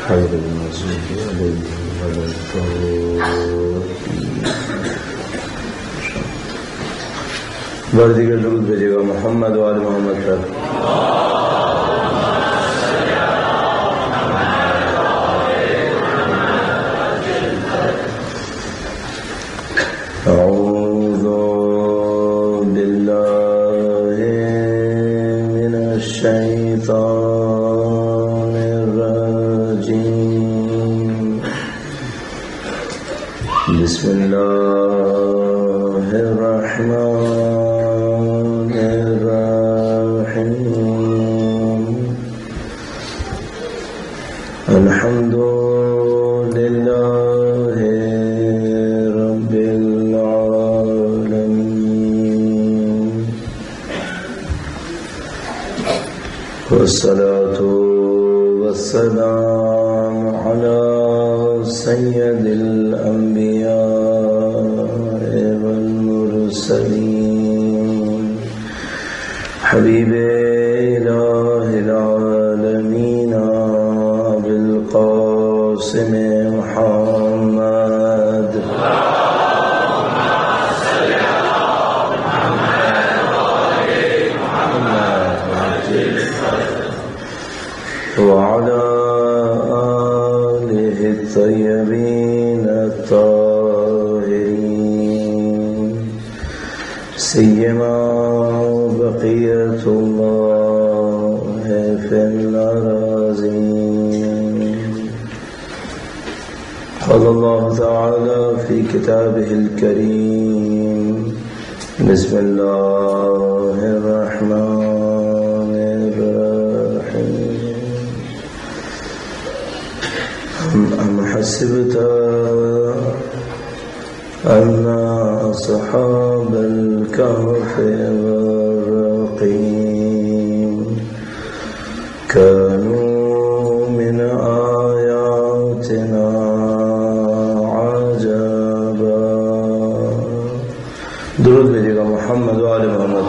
غير المغضوب عليهم ولا الضالين. بردیگر درود بھیجے گا محمد و آل محمد پر. أعوذ بالله من الشيطان الرجيم. بسم الله الرحمن الرحيم. الحمد لله رب العالمين، والصلاة والسلام على سيد الأنبياء والمرسلين، حبيب إله العالمين أبي القاسم محمد. وعلى آله الطيبين الطاهرين، سيما بقية الله في الأراضين. قال الله تعالى في كتابه الكريم: بسم الله الرحمن الرحيم. أم حسبت أن أصحاب الكهف والرقيم كانوا من آياتنا عجبا. درود بھیجے گا محمد و آل محمد.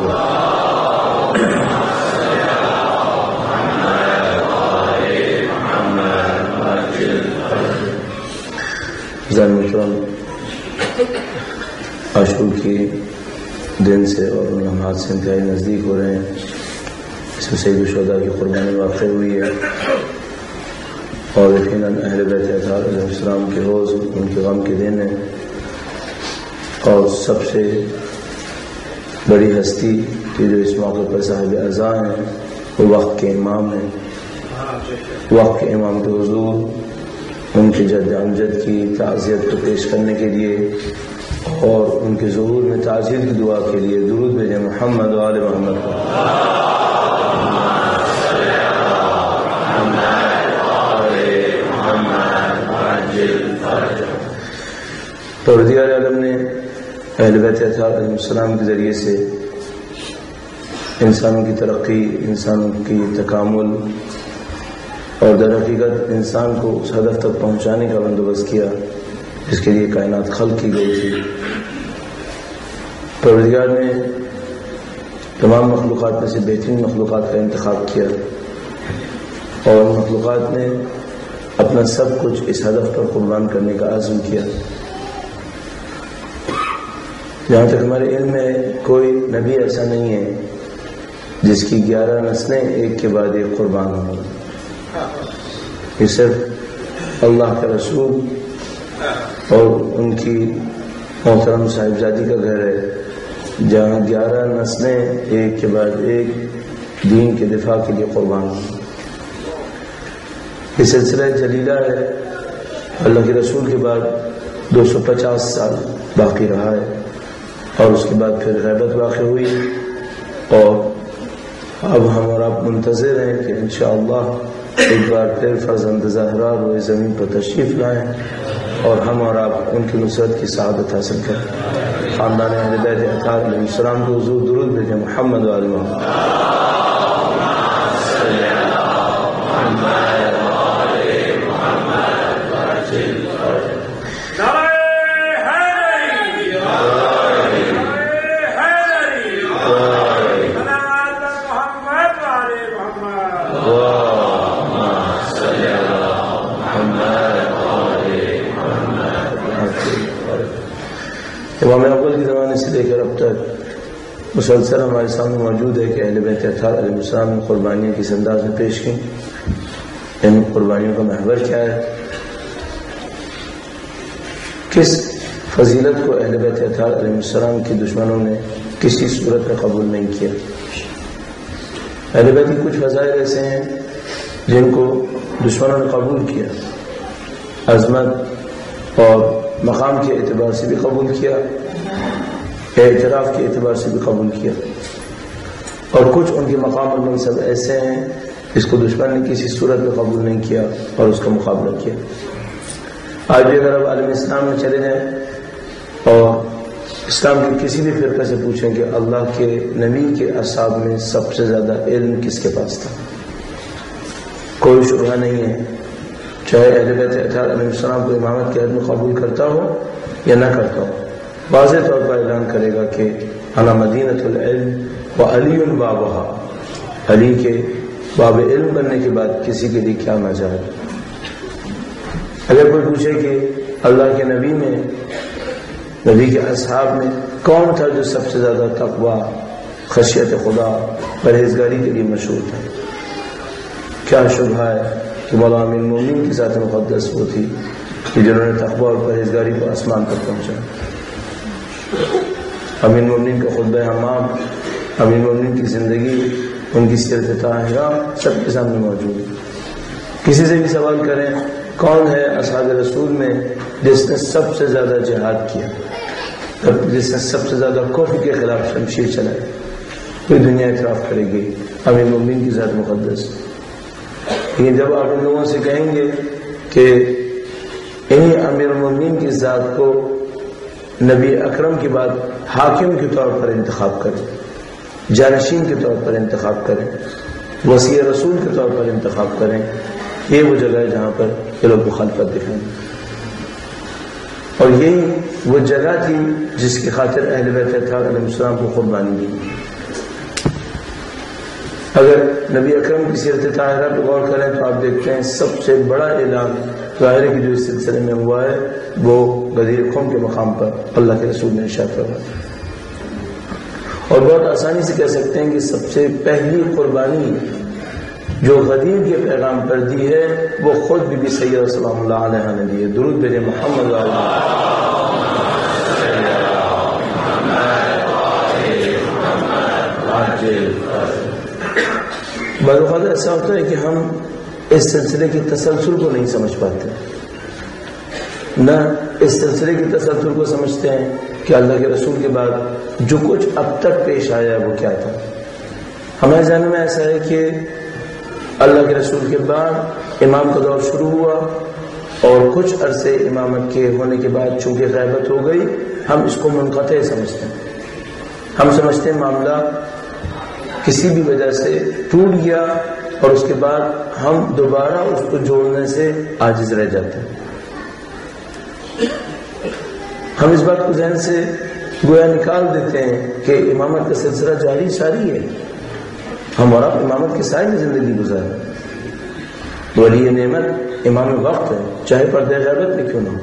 عاشور کی دن سے اور ان لمحات سے انتہائی نزدیک ہو رہے ہیں. اس میں سید الشہداء کی قربانی واقع ہوئی ہے، اور یقیناً اہل بیت اطہار علیہ السلام کے روز ان کے غم کے دن ہے. اور سب سے بڑی ہستی کہ جو اس موقع پر صاحب عزا ہیں وہ وقت کے امام ہیں. وقت کے امام کے حضور ان کے جد امجد کی تعزیت کو پیش کرنے کے لیے اور ان کے ظہور میں تعزیت کی دعا کے لیے درود بھیجیں محمد و آل محمد پر. پروردگار عالم نے اہل بیت اطہار علیہ السلام کے ذریعے سے انسانوں کی ترقی، انسانوں کی تکامل اور در حقیقت انسان کو اس ہدف تک پہنچانے کا بندوبست کیا جس کے لیے کائنات خلق کی گئی تھی. پروردگار نے تمام مخلوقات میں سے بہترین مخلوقات کا انتخاب کیا اور مخلوقات نے اپنا سب کچھ اس ہدف پر قربان کرنے کا عزم کیا. جہاں تک ہمارے علم میں کوئی نبی ایسا نہیں ہے جس کی 11 نسلیں ایک کے بعد ایک قربان ہوں. یہ صرف اللہ کا رسول اور ان کی محترم صاحبزادی کا گھر ہے جہاں 11 نسلیں ایک کے بعد ایک دین کے دفاع کے لیے قربان ہوں. یہ سلسلہ جلیلہ ہے. اللہ کے رسول کے بعد 250 سال باقی رہا ہے اور اس کے بعد پھر غیبت واقع ہوئی، اور اب ہم اور آپ منتظر ہیں کہ انشاءاللہ ایک بار پھر فرزند زہرا روئے زمین پر تشریف لائیں اور ہم اور آپ ان کی نصرت کی سعادت حاصل کریں. خاندان اہل بیت اطہار علیہ السلام کو حضور درود بھیجیں محمد و آل محمد. امام اول کے زمانے سے لے کر اب تک مسلسل ہمارے سامنے موجود ہے کہ اہل بیت اطہار علیہ السلام نے قربانیاں کس انداز میں پیش کی، ان قربانیوں کا محور کیا ہے، کس فضیلت کو اہل بیت اطہار علیہ السلام کے دشمنوں نے کسی صورت میں قبول نہیں کیا۔ اہل بیت کی کچھ فضائل ایسے ہیں جن کو دشمنوں نے قبول کیا، عظمت اور مقام کے اعتبار سے بھی قبول کیا، اعتراف کے اعتبار سے بھی قبول کیا، اور کچھ ان کے مقام اور منصب ایسے ہیں جس کو دشمن نے کسی صورت میں قبول نہیں کیا اور اس کا مقابلہ کیا۔ آج بھی اگر آپ عالم اسلام میں چلے جائیں اور اسلام کے کسی بھی فرقے سے پوچھیں کہ اللہ کے نبی کے اصحاب میں سب سے زیادہ علم کس کے پاس تھا، کوئی شبہ نہیں ہے، چاہے اہل بیت اطہار علیہ السلام کو امامت کے حد میں قبول کرتا ہو یا نہ کرتا ہو، واضح طور پر اعلان کرے گا کہ انا مدینۃ العلم و علی بابہا، علی کے باب علم بننے کے بعد کسی کے لیے کیا مجال۔ اگر کوئی پوچھے کہ اللہ کے نبی میں، نبی کے اصحاب میں کون تھا جو سب سے زیادہ تقوی، خشیت خدا، پرہیزگاری کے لیے مشہور تھا، کیا شبہ ہے کہ مولا امیر المومنین کی ذات مقدس وہ تھی کہ جنہوں نے تقوی اور پرہیزگاری کو آسمان تک پہنچا۔ امیر المومنین کا خطبہ حمام، امیر المومنین کی زندگی، ان کی سیرت طاہرہ سب کے سامنے موجود ہے۔ کسی سے بھی سوال کریں کون ہے اصحاب رسول میں جس نے سب سے زیادہ جہاد کیا، جس نے سب سے زیادہ کفر کے خلاف شمشیر چلائی، کوئی دنیا اعتراف کرے گی امیر المومنین کی ذات مقدس۔ لیکن جب آپ ان لوگوں سے کہیں گے کہ انہی امیر المومنین کی ذات کو نبی اکرم کے بعد حاکم کے طور پر انتخاب کریں، جانشین کے طور پر انتخاب کریں، وصی رسول کے طور پر انتخاب کریں، یہ وہ جگہ ہے جہاں پر یہ لوگ مخالفت دکھائیں، اور یہی وہ جگہ تھی جس کی خاطر اہل بیت اطہار علیہ السلام کو قربانی دی۔ اگر نبی اکرم کی سیرت طاہرہ پہ غور کریں تو آپ دیکھتے ہیں سب سے بڑا اعلان ظاہر کی جو اس سلسلے میں ہوا ہے وہ غدیر قوم کے مقام پر اللہ کے رسول نے ارشاد فرمایا، اور بہت آسانی سے کہہ سکتے ہیں کہ سب سے پہلی قربانی جو غدیر کے پیغام پر دی ہے وہ خود بی بی سیدہ سلام اللہ علیہ نے دی ہے۔ درود بھیجیں محمد بعض اوقات ایسا ہوتا ہے کہ ہم اس سلسلے کی تسلسل کو نہیں سمجھ پاتے، نہ اس سلسلے کی تسلسل کو سمجھتے ہیں کہ اللہ کے رسول کے بعد جو کچھ اب تک پیش آیا وہ کیا تھا۔ ہمارے ذہن میں ایسا ہے کہ اللہ کے رسول کے بعد امام کا دور شروع ہوا اور کچھ عرصے امامت کے ہونے کے بعد چونکہ غیبت ہو گئی ہم اس کو منقطع سمجھتے ہیں، ہم سمجھتے ہیں معاملہ کسی بھی وجہ سے ٹوٹ گیا اور اس کے بعد ہم دوبارہ اس کو جوڑنے سے عاجز رہ جاتے ہیں۔ ہم اس بات کو ذہن سے گویا نکال دیتے ہیں کہ امامت کا سلسلہ جاری ساری ہے، ہم اور آپ امامت کے سائے میں زندگی گزاریں، ولی نعمت امام وقت ہے چاہے پردہ غیبت میں کیوں نہ ہو۔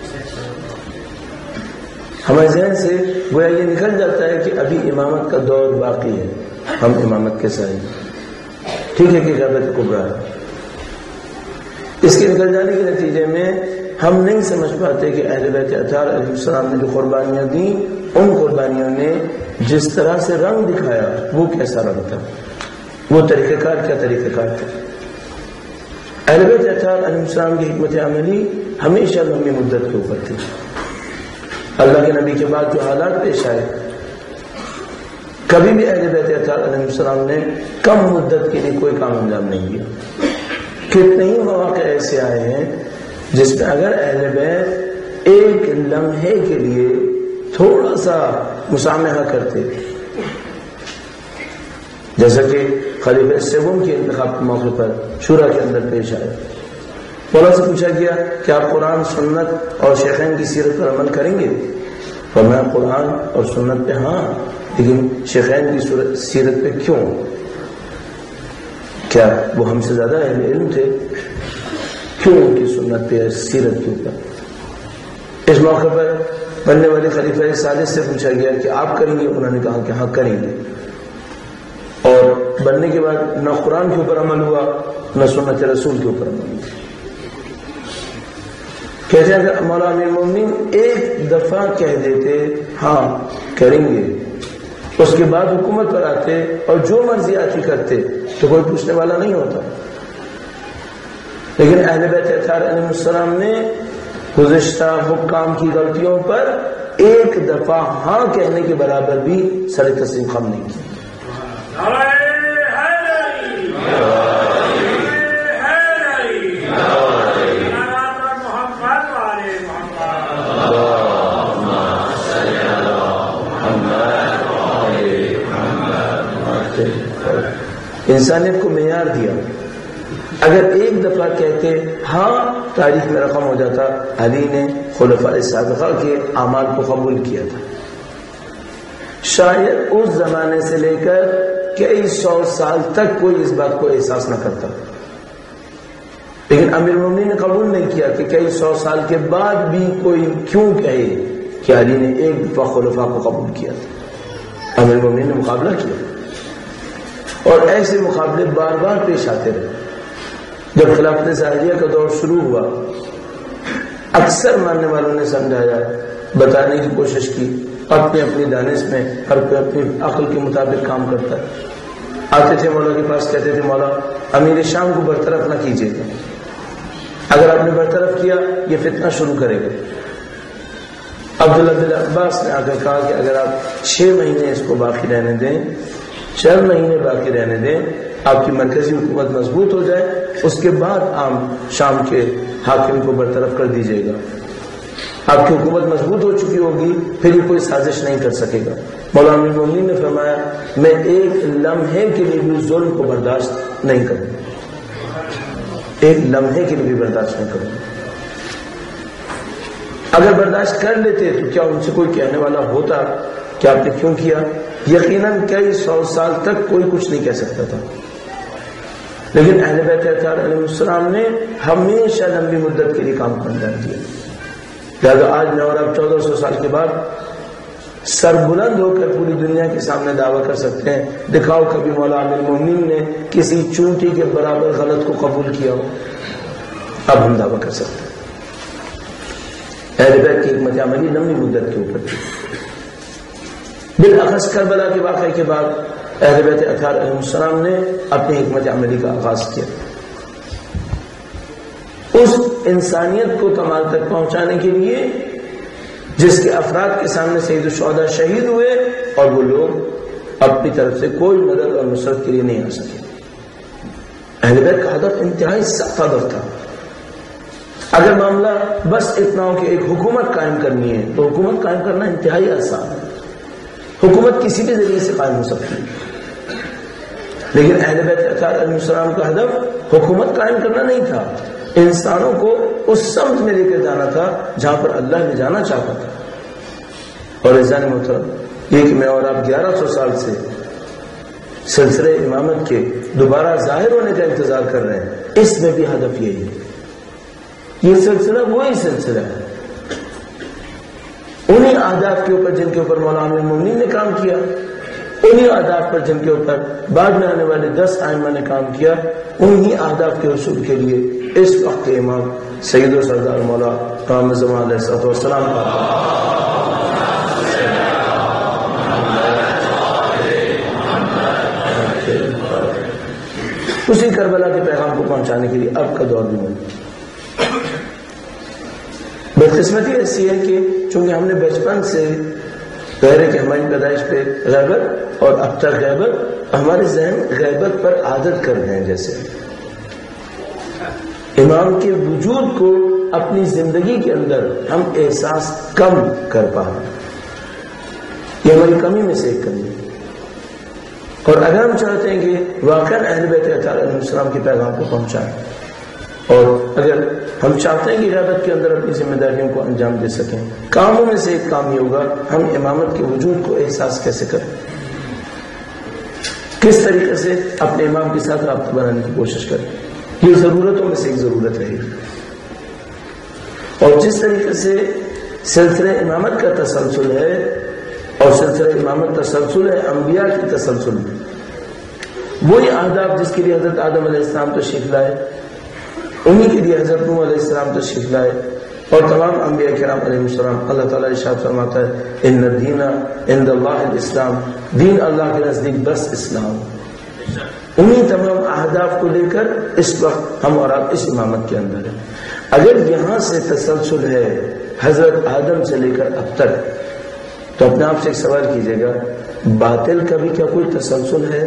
ہمارے ذہن سے گویا یہ نکل جاتا ہے کہ ابھی امامت کا دور باقی ہے، ہم امامت کے سائے ہیں، ٹھیک ہے کہ غیبت کبریٰ ہے۔ اس کے نکل جانے کے نتیجے میں ہم نہیں سمجھ پاتے کہ اہل بیت اطہار علیہ السلام نے جو قربانیاں دیں ان قربانیوں نے جس طرح سے رنگ دکھایا وہ کیسا رنگ تھا، وہ طریقہ کار کیا طریقہ کار تھا۔ اہل بیت اطہار علیہ السلام کی حکمت عملی ہمیشہ لمبی مدت کے اوپر تھی۔ اللہ کے نبی کے بعد جو حالات پیش آئے کبھی بھی اہل بیت اطہار علیہ السلام نے کم مدت کے لیے کوئی کام انجام نہیں دیا۔ کتنے ہی مواقع ایسے آئے ہیں جس میں اگر اہل بیت ایک لمحے کے لیے تھوڑا سا مسامحہ کرتے، جیسا کہ خلیفہ سوم کے انتخاب کے موقع پر شورا کے اندر پیش آئے، مولا سے پوچھا گیا کہ آپ قرآن سنت اور شیخین کی سیرت پر عمل کریں گے؟ فرمایا قرآن اور سنت پہ ہاں، لیکن شیخین کی سیرت پہ کیوں؟ کیا وہ ہم سے زیادہ اہل علم تھے؟ کیوں ان کی سنت پہ سیرت کے اوپر؟ اس موقع پر بننے والے خلیفہ ثالث سے پوچھا گیا کہ آپ کریں گے؟ انہوں نے کہا کہ ہاں کریں گے. اور بننے کے بعد نہ قرآن کے اوپر عمل ہوا نہ سنت رسول کے اوپر عمل ہوا. کہتے ہیں اگر مولا امیر المومنین ایک دفعہ کہہ دیتے ہاں کریں گے، اس کے بعد حکومت پر آتے اور جو مرضی آتی کرتے تو کوئی پوچھنے والا نہیں ہوتا. لیکن اہل بیت اطہار علیہ السلام نے گزشتہ حکام کی غلطیوں پر ایک دفعہ ہاں کہنے کے برابر بھی سر تسلیم خم نہیں کی. انسانیت کو معیار دیا. اگر ایک دفعہ کہتے ہاں تاریخ میں رقم ہو جاتا. علی نے خلفاء صادقہ کے اعمال کو قبول کیا تھا. شاید اس زمانے سے لے کر کئی سو سال تک کوئی اس بات کو احساس نہ کرتا، لیکن امیر المومنین نے قبول نہیں کیا کہ کئی سو سال کے بعد بھی کوئی کیوں کہے کہ علی نے ایک دفعہ خلفاء کو قبول کیا تھا. امیر المومنین نے مقابلہ کیا اور ایسے مقابلے بار بار پیش آتے رہے. جب خلافت ظاہریہ کا دور شروع ہوا، اکثر ماننے والوں نے سمجھایا، بتانے کی کوشش کی، اپنی اپنی دانش میں ہر کوئی اپنی عقل کے مطابق کام کرتا ہے. آتے تھے مولا کے پاس، کہتے تھے مولا امیر شام کو برطرف نہ کیجیے گا، اگر آپ نے برطرف کیا یہ فتنہ شروع کرے گا. عبداللہ بن عباس نے آ کر کہا کہ اگر آپ 6 مہینے اس کو باقی رہنے دیں، 4 مہینے باقی رہنے دیں، آپ کی مرکزی حکومت مضبوط ہو جائے، اس کے بعد آپ شام کے حاکم کو برطرف کر دیجیے گا. آپ کی حکومت مضبوط ہو چکی ہوگی، پھر یہ کوئی سازش نہیں کر سکے گا. مولانا امیر المومنین نے فرمایا میں ایک لمحے کے لیے بھی ظلم کو برداشت نہیں کروں گا، ایک لمحے کے لیے بھی برداشت نہیں کروں گا. اگر برداشت کر لیتے تو کیا ان سے کوئی کہنے والا ہوتا کہ آپ نے کیوں کیا؟ یقیناً کئی 100 سال تک کوئی کچھ نہیں کہہ سکتا تھا. لیکن اہل بیت اطہار علیہ السلام نے ہمیشہ لمبی مدت کے لیے کام کو انجام دیا. لہٰذا آج میں اور اب 1400 سال کے بعد سر بلند ہو کر پوری دنیا کے سامنے دعویٰ کر سکتے ہیں، دکھاؤ کبھی مولا امیر المومنین نے کسی چونٹی کے برابر غلط کو قبول کیا ہو. اب ہم دعویٰ کر سکتے ہیں. اہل بیت کی حکمت عملی لمبی مدت کے اوپر تھی. بالاخص کربلا کے واقعے کے بعد اہل بیت اطہار علیہ السلام نے اپنی حکمت عملی کا آغاز کیا. اس انسانیت کو کمال تک پہنچانے کے لیے جس کے افراد کے سامنے سید الشہداء شہید ہوئے اور وہ لوگ اپنی طرف سے کوئی مدد اور نصرت کے لیے نہیں آ سکے. اہل بیت کا ہدف انتہائی سخت ہدف تھا. اگر معاملہ بس اتنا ہو کہ ایک حکومت قائم کرنی ہے تو حکومت قائم کرنا انتہائی آسان ہے. حکومت کسی بھی ذریعے سے قائم ہو سکتی ہے. لیکن اہل بیت اطہار علیہ السلام کا ہدف حکومت قائم کرنا نہیں تھا، انسانوں کو اس سمت میں لے کر جانا تھا جہاں پر اللہ نے جانا چاہتا تھا. اور عزیزان محترم، یہ کہ میں اور آپ 1100 سال سے سلسلہ امامت کے دوبارہ ظاہر ہونے کا انتظار کر رہے ہیں، اس میں بھی ہدف یہی ہے. یہ سلسلہ وہی سلسلہ ہے، انہی اہداف کے اوپر جن کے اوپر مولانا امیر المومنین نے کام کیا، انہی اہداف پر جن کے اوپر بعد میں آنے والے 10 ائمہ نے کام کیا. انہی اہداف کے حصول کے لیے اس وقت کے امام سید و سردار مولا قائم زمان علیہ السلام کا اسی کربلا کے پیغام کو پہنچانے کے لیے اب کا دور بھی موجود. بدقسمتی ایسی ہے کہ چونکہ ہم نے بچپن سے غیر کہ ہماری پیدائش پہ غیبت اور اب تک غیبت، ہمارے ذہن غیبت پر عادت کر رہے ہیں. جیسے امام کے وجود کو اپنی زندگی کے اندر ہم احساس کم کر پا رہے ہیں. یہ ہماری کمی میں سے ایک کمی ہے. اور اگر ہم چاہتے ہیں کہ واقعا اہل بیت اطہار علیہ السلام کے پیغام کو پہنچائیں، اور اگر ہم چاہتے ہیں کہ غیبت کے اندر اپنی ذمہ داریوں کو انجام دے سکیں، کاموں میں سے ایک کام یہ ہوگا ہم امامت کے وجود کو احساس کیسے کریں، کس طریقے سے اپنے امام کے ساتھ رابطہ بنانے کی کوشش کریں. یہ ضرورتوں میں سے ایک ضرورت رہے گی. اور جس طریقے سے سلسلہ امامت کا تسلسل ہے، اور سلسلہ امامت تسلسل ہے انبیاء کی تسلسل میں۔ وہی اہداف جس کے لیے حضرت آدم علیہ السلام تشریف لائے، انہی کے لیے حضرت نوح علیہ السلام تشریف لائے، اور تمام انبیاء کرام علیہ السلام۔ اللہ تعالیٰ ارشاد فرماتا ہے ان الدین عند اللہ الاسلام، دین اللہ کے نزدیک بس اسلام۔ انہی تمام اہداف کو لے کر اس وقت ہم اور آپ اس امامت کے اندر ہیں۔ اگر یہاں سے تسلسل ہے حضرت آدم سے لے کر اب تک، تو اپنے آپ سے ایک سوال کیجئے گا، باطل کا بھی کیا کوئی تسلسل ہے؟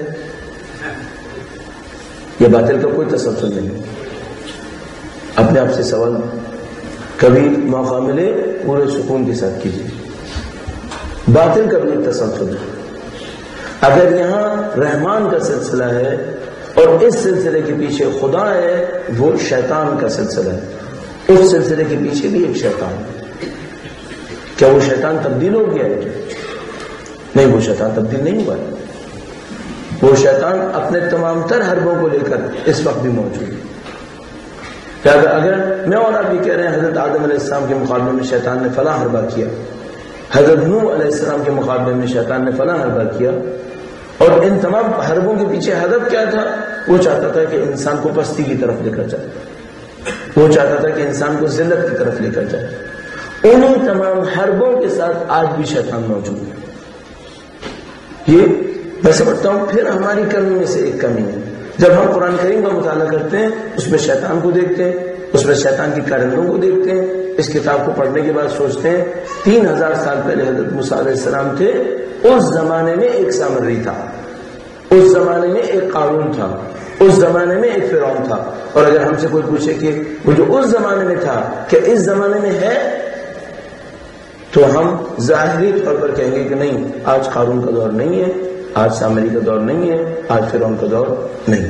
یا باطل کا کوئی تسلسل نہیں؟ اپنے آپ سے سوال کبھی موقع ملے پورے سکون کے ساتھ کیجیے۔ باطل کا بھی ایک تسلسل ہے۔ اگر یہاں رحمان کا سلسلہ ہے اور اس سلسلے کے پیچھے خدا ہے، وہ شیطان کا سلسلہ ہے، اس سلسلے کے پیچھے بھی ایک شیطان ہے۔ کیا وہ شیطان تبدیل ہو گیا ہے؟ نہیں، وہ شیطان تبدیل نہیں ہوا ہے۔ وہ شیطان اپنے تمام تر حربوں کو لے کر اس وقت بھی موجود ہے۔ اگر میں اور آپ یہ کہہ رہے ہیں حضرت آدم علیہ السلام کے مقابلے میں شیطان نے فلاں حربہ کیا، حضرت نوح علیہ السلام کے مقابلے میں شیطان نے فلاں حربہ کیا، اور ان تمام حربوں کے پیچھے ہدف کیا تھا؟ وہ چاہتا تھا کہ انسان کو پستی کی طرف لے کر جائے، وہ چاہتا تھا کہ انسان کو ذلت کی طرف لے کر جائے۔ انہی تمام حربوں کے ساتھ آج بھی شیطان موجود ہے۔ یہ میں سمجھتا ہوں پھر ہماری کمی میں سے ایک کمی ہے۔ جب ہم قرآن کریم کا مطالعہ کرتے ہیں، اس میں شیطان کو دیکھتے ہیں، اس میں شیطان کی کارندوں کو دیکھتے ہیں، اس کتاب کو پڑھنے کے بعد سوچتے ہیں 3000 سال پہلے حضرت موسیٰ علیہ السلام تھے، اس زمانے میں ایک سامری تھا، اس زمانے میں ایک قارون تھا، اس زمانے میں ایک فرعون تھا۔ اور اگر ہم سے کوئی پوچھے کہ وہ جو اس زمانے میں تھا کہ اس زمانے میں ہے، تو ہم ظاہری طور پر کہیں گے کہ نہیں، آج قارون کا دور نہیں ہے، آج سامری کا دور نہیں ہے، آج فرعون کا دور نہیں۔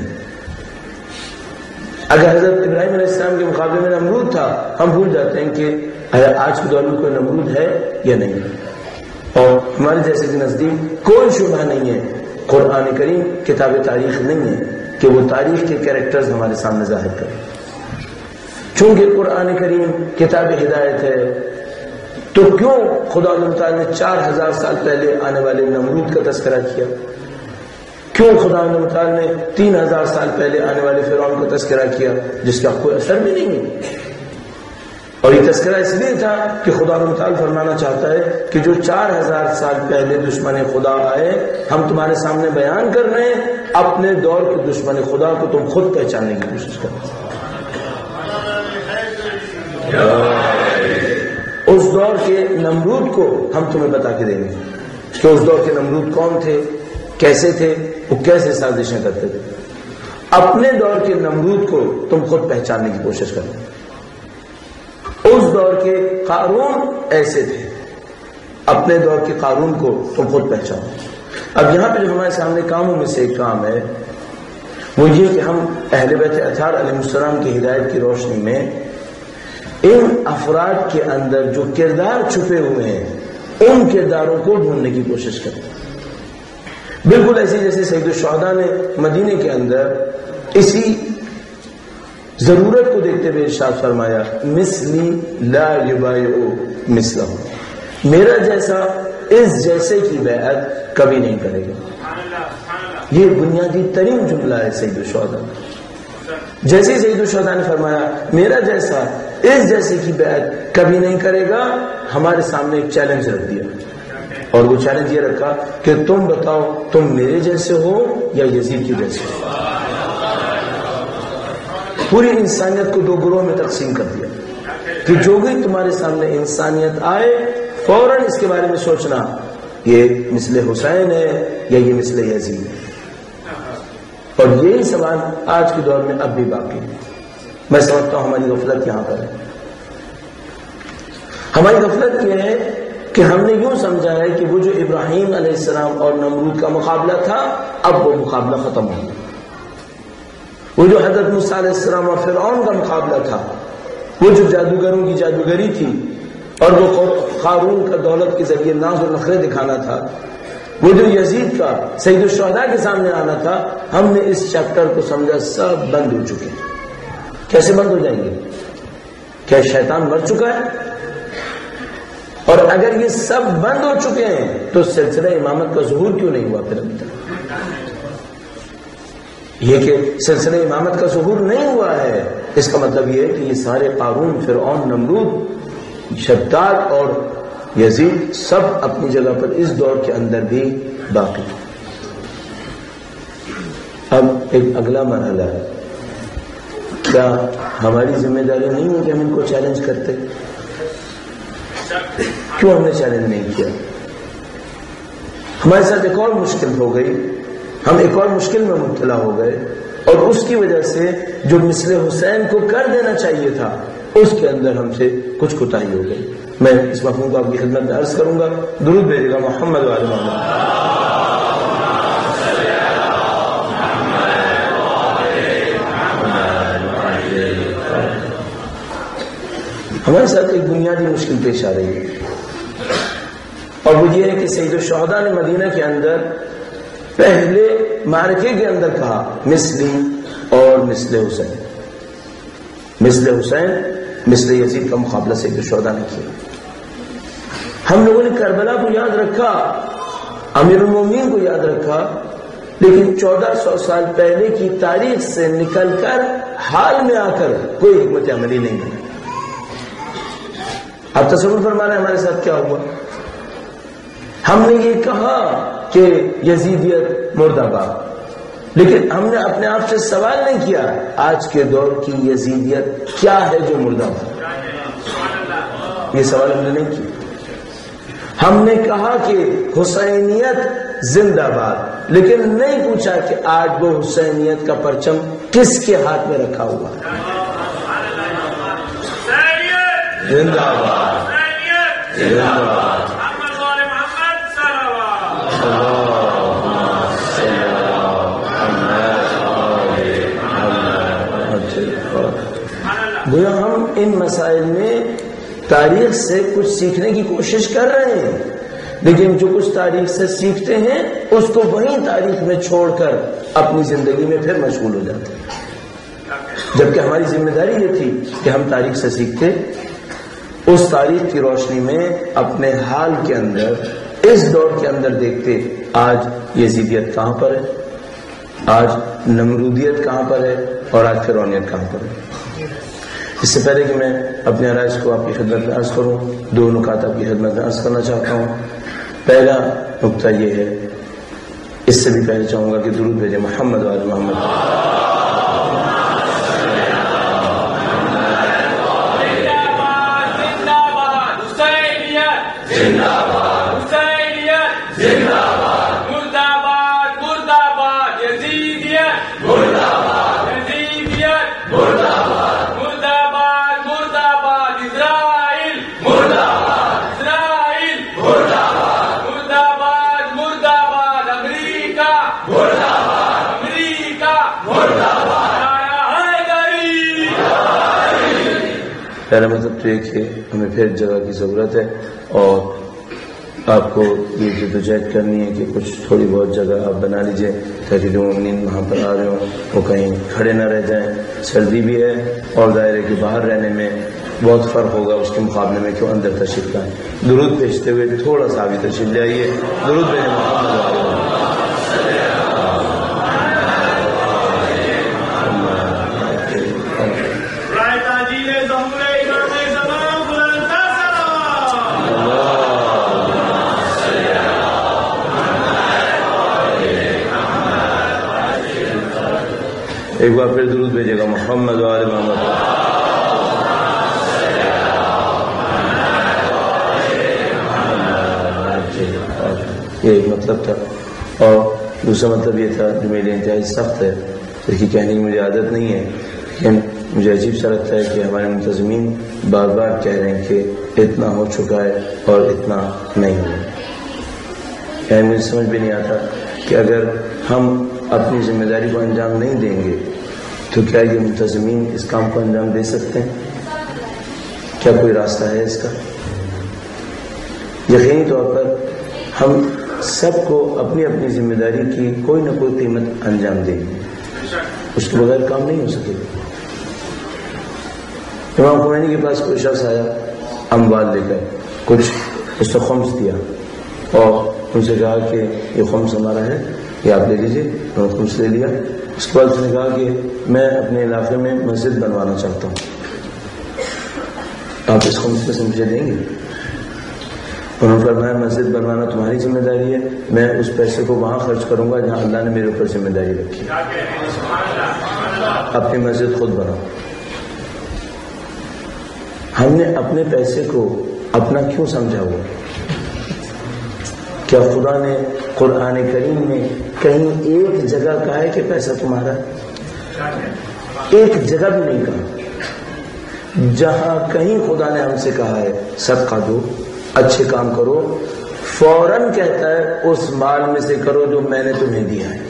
اگر حضرت ابراہیم علیہ السلام کے مقابلے میں نمرود تھا، ہم بھول جاتے ہیں کہ آج کے دور میں کوئی نمرود ہے یا نہیں۔ اور ہمارے جیسے کے نزدیک کوئی شبہ نہیں ہے، قرآن کریم کتاب تاریخ نہیں ہے کہ وہ تاریخ کے کیریکٹرز ہمارے سامنے ظاہر کرے۔ چونکہ قرآن کریم کتاب ہدایت ہے، تو کیوں خدا تعالیٰ نے 4000 سال پہلے آنے والے نمرود کا تذکرہ کیا؟ کیوں خدا تعالیٰ نے 3000 سال پہلے آنے والے فرعون کا تذکرہ کیا، جس کا کوئی اثر بھی نہیں ہے؟ اور یہ تذکرہ اس لیے تھا کہ خدا تعالیٰ فرمانا چاہتا ہے کہ جو 4000 سال پہلے دشمن خدا آئے، ہم تمہارے سامنے بیان کر رہے ہیں، اپنے دور کے دشمن خدا کو تم خود پہچاننے کی کوشش کرو۔ اس دور کے نمرود کو ہم تمہیں بتا کے دیں گے کہ اس دور کے نمرود کون تھے، کیسے تھے، وہ کیسے سازشیں کرتے تھے۔ اپنے دور کے نمرود کو تم خود پہچاننے کی کوشش کرو۔ اس دور کے قارون ایسے تھے، اپنے دور کے قارون کو تم خود پہچانو۔ اب یہاں پہ جو ہمارے سامنے کاموں میں سے ایک کام ہے، وہ یہ کہ ہم اہل بیت اطہار علیہ السلام کی ہدایت کی روشنی میں ان افراد کے اندر جو کردار چھپے ہوئے ہیں، ان کرداروں کو ڈھونڈنے کی کوشش کریں۔ بالکل ایسے جیسے سید الشہداء نے مدینے کے اندر اسی ضرورت کو دیکھتے ہوئے ارشاد فرمایا، مثلی لا یبایع مثلہ، میرا جیسا اس جیسے کی بیعت کبھی نہیں کرے گا۔ یہ بنیادی ترین جملہ ہے سید الشہداء۔ جیسے سید الشہداء نے فرمایا میرا جیسا اس جیسے کی بیعت کبھی نہیں کرے گا، ہمارے سامنے ایک چیلنج رکھ دیا، اور وہ چیلنج یہ رکھا کہ تم بتاؤ تم میرے جیسے ہو یا یزید کے جیسے ہو۔ پوری انسانیت کو 2 گروہ میں تقسیم کر دیا کہ جو بھی تمہارے سامنے انسانیت آئے، فوراً اس کے بارے میں سوچنا یہ مثل حسین ہے یا یہ مثل یزید ہے۔ اور یہی سوال آج کے دور میں اب بھی باقی ہے۔ میں سمجھتا ہوں ہماری غفلت یہاں پر ہے۔ ہماری غفلت یہ ہے کہ ہم نے یوں سمجھا ہے کہ وہ جو ابراہیم علیہ السلام اور نمرود کا مقابلہ تھا، اب وہ مقابلہ ختم ہو گیا۔ وہ جو حضرت موسیٰ علیہ السلام اور فرعون کا مقابلہ تھا، وہ جو جادوگروں کی جادوگری تھی، اور وہ قارون کا دولت کے ذریعے ناز و نخرے دکھانا تھا، وہ جو یزید کا سید الشہداء کے سامنے آنا تھا، ہم نے اس چیپٹر کو سمجھا سب بند ہو چکے۔ کیسے بند ہو جائیں گے؟ کیا شیطان مر چکا ہے؟ اور اگر یہ سب بند ہو چکے ہیں تو سلسلہ امامت کا ظہور کیوں نہیں ہوا پھر ابھی تک؟ یہ کہ سلسلہ امامت کا ظہور نہیں ہوا ہے، اس کا مطلب یہ ہے کہ یہ سارے قارون، فرعون، نمرود، شداد اور یزید سب اپنی جگہ پر اس دور کے اندر بھی باقی۔ اب ایک اگلا مرحلہ ہے، کیا ہماری ذمہ داری نہیں ہے کہ ہم ان کو چیلنج کرتے؟ کیوں ہم نے چیلنج نہیں کیا؟ ہمارے ساتھ ایک اور مشکل ہو گئی، ہم ایک اور مشکل میں مبتلا ہو گئے، اور اس کی وجہ سے جو مثل حسین کو کر دینا چاہیے تھا اس کے اندر ہم سے کچھ کوتاہی ہو گئی۔ میں اس مفہوم کو آپ کی خدمت میں عرض کروں گا، درود بھیجے گا محمد و آل محمد۔ ہمارے ساتھ ایک بنیادی مشکل پیش آ رہی ہے، اور وہ یہ ہے کہ سید الشہداء نے مدینہ کے اندر پہلے معرکے کے اندر کہا مثلی اور مثل حسین، مثل حسین مثل یزید کا مقابلہ سید الشہداء نے کیا۔ ہم لوگوں نے کربلا کو یاد رکھا، امیر المومنین کو یاد رکھا، لیکن 1400 سال پہلے کی تاریخ سے نکل کر حال میں آ کر کوئی حکمت عملی نہیں بنی۔ آپ تصور فرمانا ہے ہمارے ساتھ کیا ہوا؟ ہم نے یہ کہا کہ یزیدیت مرد آباد، لیکن ہم نے اپنے آپ سے سوال نہیں کیا آج کے دور کی یزیدیت کیا ہے جو مرد آباد؟ یہ سوال ہم نے نہیں کیا۔ ہم نے کہا کہ حسینیت زندہ باد، لیکن نہیں پوچھا کہ آج وہ حسینیت کا پرچم کس کے ہاتھ میں رکھا ہوا ہے؟ زندہ باد، زندہ باد۔ گویا ہم ان مسائل میں تاریخ سے کچھ سیکھنے کی کوشش کر رہے ہیں، لیکن جو کچھ تاریخ سے سیکھتے ہیں اس کو وہیں تاریخ میں چھوڑ کر اپنی زندگی میں پھر مشغول ہو جاتے ہیں، جبکہ ہماری ذمہ داری یہ تھی کہ ہم تاریخ سے سیکھتے، اس تاریخ کی روشنی میں اپنے حال کے اندر اس دور کے اندر دیکھتے آج یزیدیت کہاں پر ہے، آج نمرودیت کہاں پر ہے، اور آج فرعونیت کہاں پر ہے۔ اس سے پہلے کہ میں اپنے عرائض کو آپ کی خدمت میں عرض کروں، دو نکات آپ کی خدمت میں عرض کرنا چاہتا ہوں۔ پہلا نکتہ یہ ہے، اس سے بھی پہلے چاہوں گا کہ درود بھیجے محمد و آل محمد۔ پہلا مطلب تو یہ کہ ہمیں پھر جگہ کی ضرورت ہے، اور آپ کو یہ جدوجہد کرنی ہے کہ کچھ تھوڑی بہت جگہ آپ بنا لیجئے تاکہ جو مومنین وہاں پر آ رہے ہوں وہ کہیں کھڑے نہ رہ جائیں۔ سردی بھی ہے اور دائرے کے باہر رہنے میں بہت فرق ہوگا اس کے مقابلے میں کہ اندر تشریف لائیں۔ درود بھیجتے ہوئے تھوڑا سا بھی تشریف لے آئیے۔ درود بھیجیں محمد۔ ایک بار پھر درود بھیجے گا محمد و آل محمد۔ یہ ایک مطلب تھا، اور دوسرا مطلب یہ تھا جو میرے انتہائی سخت ہے، اس کی کہنے کی مجھے عادت نہیں ہے، لیکن مجھے عجیب سا لگتا ہے کہ ہمارے منتظمین بار بار کہہ رہے ہیں کہ اتنا ہو چکا ہے اور اتنا نہیں ہوا۔ یعنی مجھے سمجھ بھی نہیں آتا کہ اگر ہم اپنی ذمہ داری کو انجام نہیں دیں گے تو کیا یہ منتظمین اس کام کو انجام دے سکتے ہیں؟ کیا کوئی راستہ ہے اس کا؟ یقینی طور پر ہم سب کو اپنی اپنی ذمہ داری کی کوئی نہ کوئی قیمت انجام دیں گے، اس کے بغیر کام نہیں ہو سکے گا۔ امام خمینی کے پاس کوئی شخص آیا اموال لے کر، کچھ اس نے خمس دیا اور ان سے کہا کہ یہ خمس ہمارا ہے، یہ آپ لے لیجیے. انہوں نے خمس لے لیا. اس کے بعد اس نے کہا کہ میں اپنے علاقے میں مسجد بنوانا چاہتا ہوں، آپ اس خمس میں سے مجھے دیں گے؟ انہوں نے فرمایا مسجد بنوانا تمہاری ذمہ داری ہے، میں اس پیسے کو وہاں خرچ کروں گا جہاں اللہ نے میرے اوپر ذمہ داری رکھی. اپنی مسجد خود بناؤ. ہم نے اپنے پیسے کو اپنا کیوں سمجھا ہوا؟ کیا خدا نے قرآن کریم میں کہیں ایک جگہ کہا ہے کہ پیسہ تمہارا ہے؟ ایک جگہ بھی نہیں کہا. جہاں کہیں خدا نے ہم سے کہا ہے صدقہ دو، اچھے کام کرو، فوراً کہتا ہے اس مال میں سے کرو جو میں نے تمہیں دیا ہے.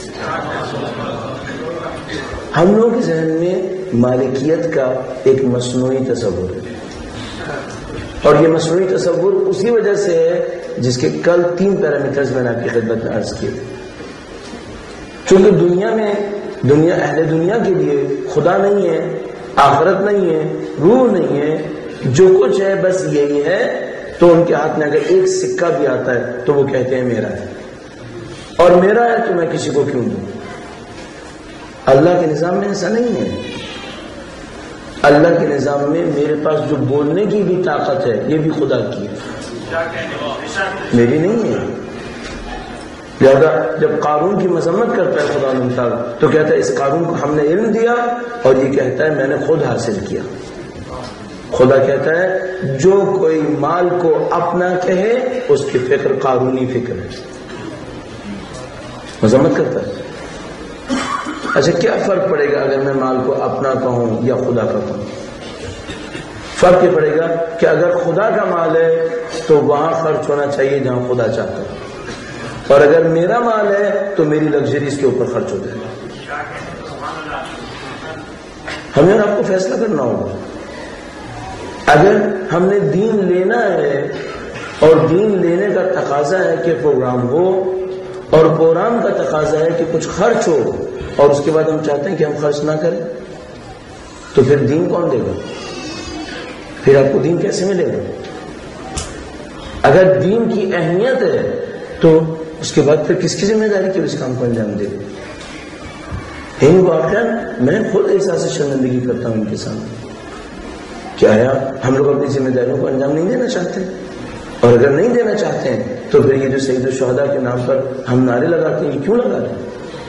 ہم لوگوں کے ذہن میں مالکیت کا ایک مصنوعی تصور ہے، اور یہ مصنوعی تصور اسی وجہ سے ہے جس کے کل 3 پیرامیٹرز میں نے آپ کی خدمت میں عرض کیے. چونکہ اہل دنیا کے لیے خدا نہیں ہے، آخرت نہیں ہے، روح نہیں ہے، جو کچھ ہے بس یہی ہے. تو ان کے ہاتھ میں اگر ایک سکہ بھی آتا ہے تو وہ کہتے ہیں میرا ہے، اور میرا ہے تو میں کسی کو کیوں دوں. اللہ کے نظام میں ایسا نہیں ہے. اللہ کے نظام میں میرے پاس جو بولنے کی بھی طاقت ہے یہ بھی خدا کی ہے، میری نہیں ہے. لہذا جب قارون کی مذمت کرتا ہے خدا تعالیٰ تو کہتا ہے اس قارون کو ہم نے علم دیا، اور یہ کہتا ہے میں نے خود حاصل کیا. خدا کہتا ہے جو کوئی مال کو اپنا کہے اس کی فکر قارونی فکر ہے، مذمت کرتا ہے. اچھا کیا فرق پڑے گا اگر میں مال کو اپنا کہوں یا خدا کا کہوں؟ فرق یہ پڑے گا کہ اگر خدا کا مال ہے تو وہاں خرچ ہونا چاہیے جہاں خدا چاہتا ہے، اور اگر میرا مال ہے تو میری لگژری اس کے اوپر خرچ ہو جائے گا. ہمیں آپ کو فیصلہ کرنا ہوگا. اگر ہم نے دین لینا ہے اور دین لینے کا تقاضا ہے کہ پروگرام ہو، اور پروگرام کا تقاضا ہے کہ کچھ خرچ ہو، اور اس کے بعد ہم چاہتے ہیں کہ ہم خرچ نہ کریں، تو پھر دین کون دے گا؟ پھر آپ کو دین کیسے ملے گا؟ اگر دین کی اہمیت ہے تو اس کے بعد پھر کس کی ذمہ داری کہ اس کام کو انجام دے؟ واقعا میں خود احساس شرمندگی کرتا ہوں ان کے سامنے کہ آیا ہم لوگ اپنی ذمہ داریوں کو انجام نہیں دینا چاہتے؟ اور اگر نہیں دینا چاہتے ہیں تو پھر یہ جو سید الشہداء کے نام پر ہم نعرے لگاتے ہیں، یہ کیوں لگا رہے ہیں؟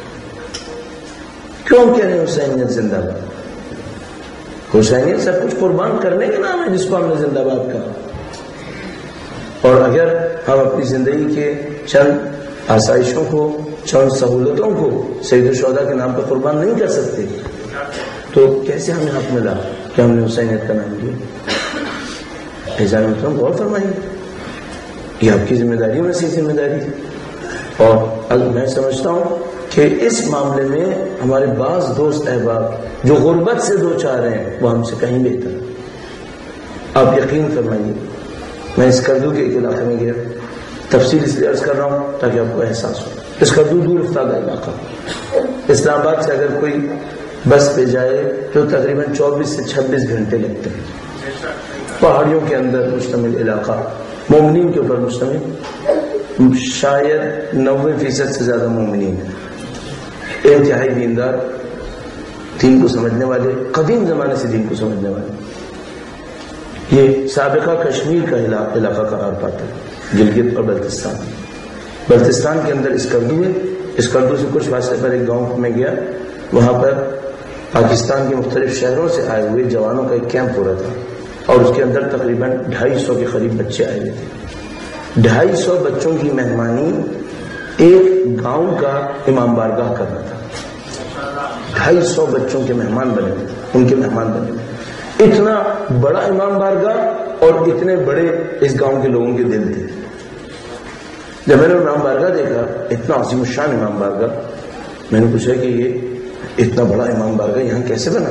کیوں کہہ رہے ہیں حسینیت زندہ باد؟ حسینیت سب کچھ قربان کرنے کے نام ہے جس کو ہم نے زندہ باد کہا. اور اگر ہم اپنی زندگی کے چند آسائشوں کو، چند سہولتوں کو سید الشہداء کے نام پر قربان نہیں کر سکتے تو کیسے ہمیں حق ملا کہ ہم نے حسینیت کا نام دیا؟ ایزان محترم غور فرمائیے، یہ آپ کی ذمہ داری میں سے ذمہ داری ہے. اور میں سمجھتا ہوں کہ اس معاملے میں ہمارے بعض دوست احباب جو غربت سے دو چار ہیں وہ ہم سے کہیں بہتر ہیں. آپ یقین فرمائیے، میں اس کردو کے ایک علاقے میں گیا، تفصیل اس لیے عرض کر رہا ہوں تاکہ آپ کو احساس ہو. اس کردو دور افتادہ علاقہ، اسلام آباد سے اگر کوئی بس پہ جائے تو تقریباً 24 سے 26 گھنٹے لگتے ہیں. پہاڑیوں کے اندر مشتمل علاقہ، مومنین کے اوپر مشتمل، شاید 90% سے زیادہ مومنین ہیں، انتہائی دیندار، دین کو سمجھنے والے، قدیم زمانے سے دین کو سمجھنے والے. یہ سابقہ کشمیر کا علاقہ قرار پاتا ہے، گلگت اور بلتستان کے اندر اس کردو ہے. اس کردو سے کچھ فاصلے پر ایک گاؤں میں گیا، وہاں پر پاکستان کے مختلف شہروں سے آئے ہوئے جوانوں کا ایک کیمپ ہو رہا تھا، اور اس کے اندر تقریباً 250 کے قریب بچے آئے ہوئے تھے. 250 بچوں کی مہمانی ایک گاؤں کا امام بارگاہ کر رہا تھا. 250 بچوں کے مہمان بنے، ان کے مہمان بنے. اتنا بڑا امام بارگاہ اور اتنے بڑے اس گاؤں کے لوگوں کے دل تھے. جب میں نے امام بارگاہ دیکھا، اتنا عظیم الشان امام بارگاہ، میں نے پوچھا کہ یہ اتنا بڑا امام بارگاہ یہاں کیسے بنا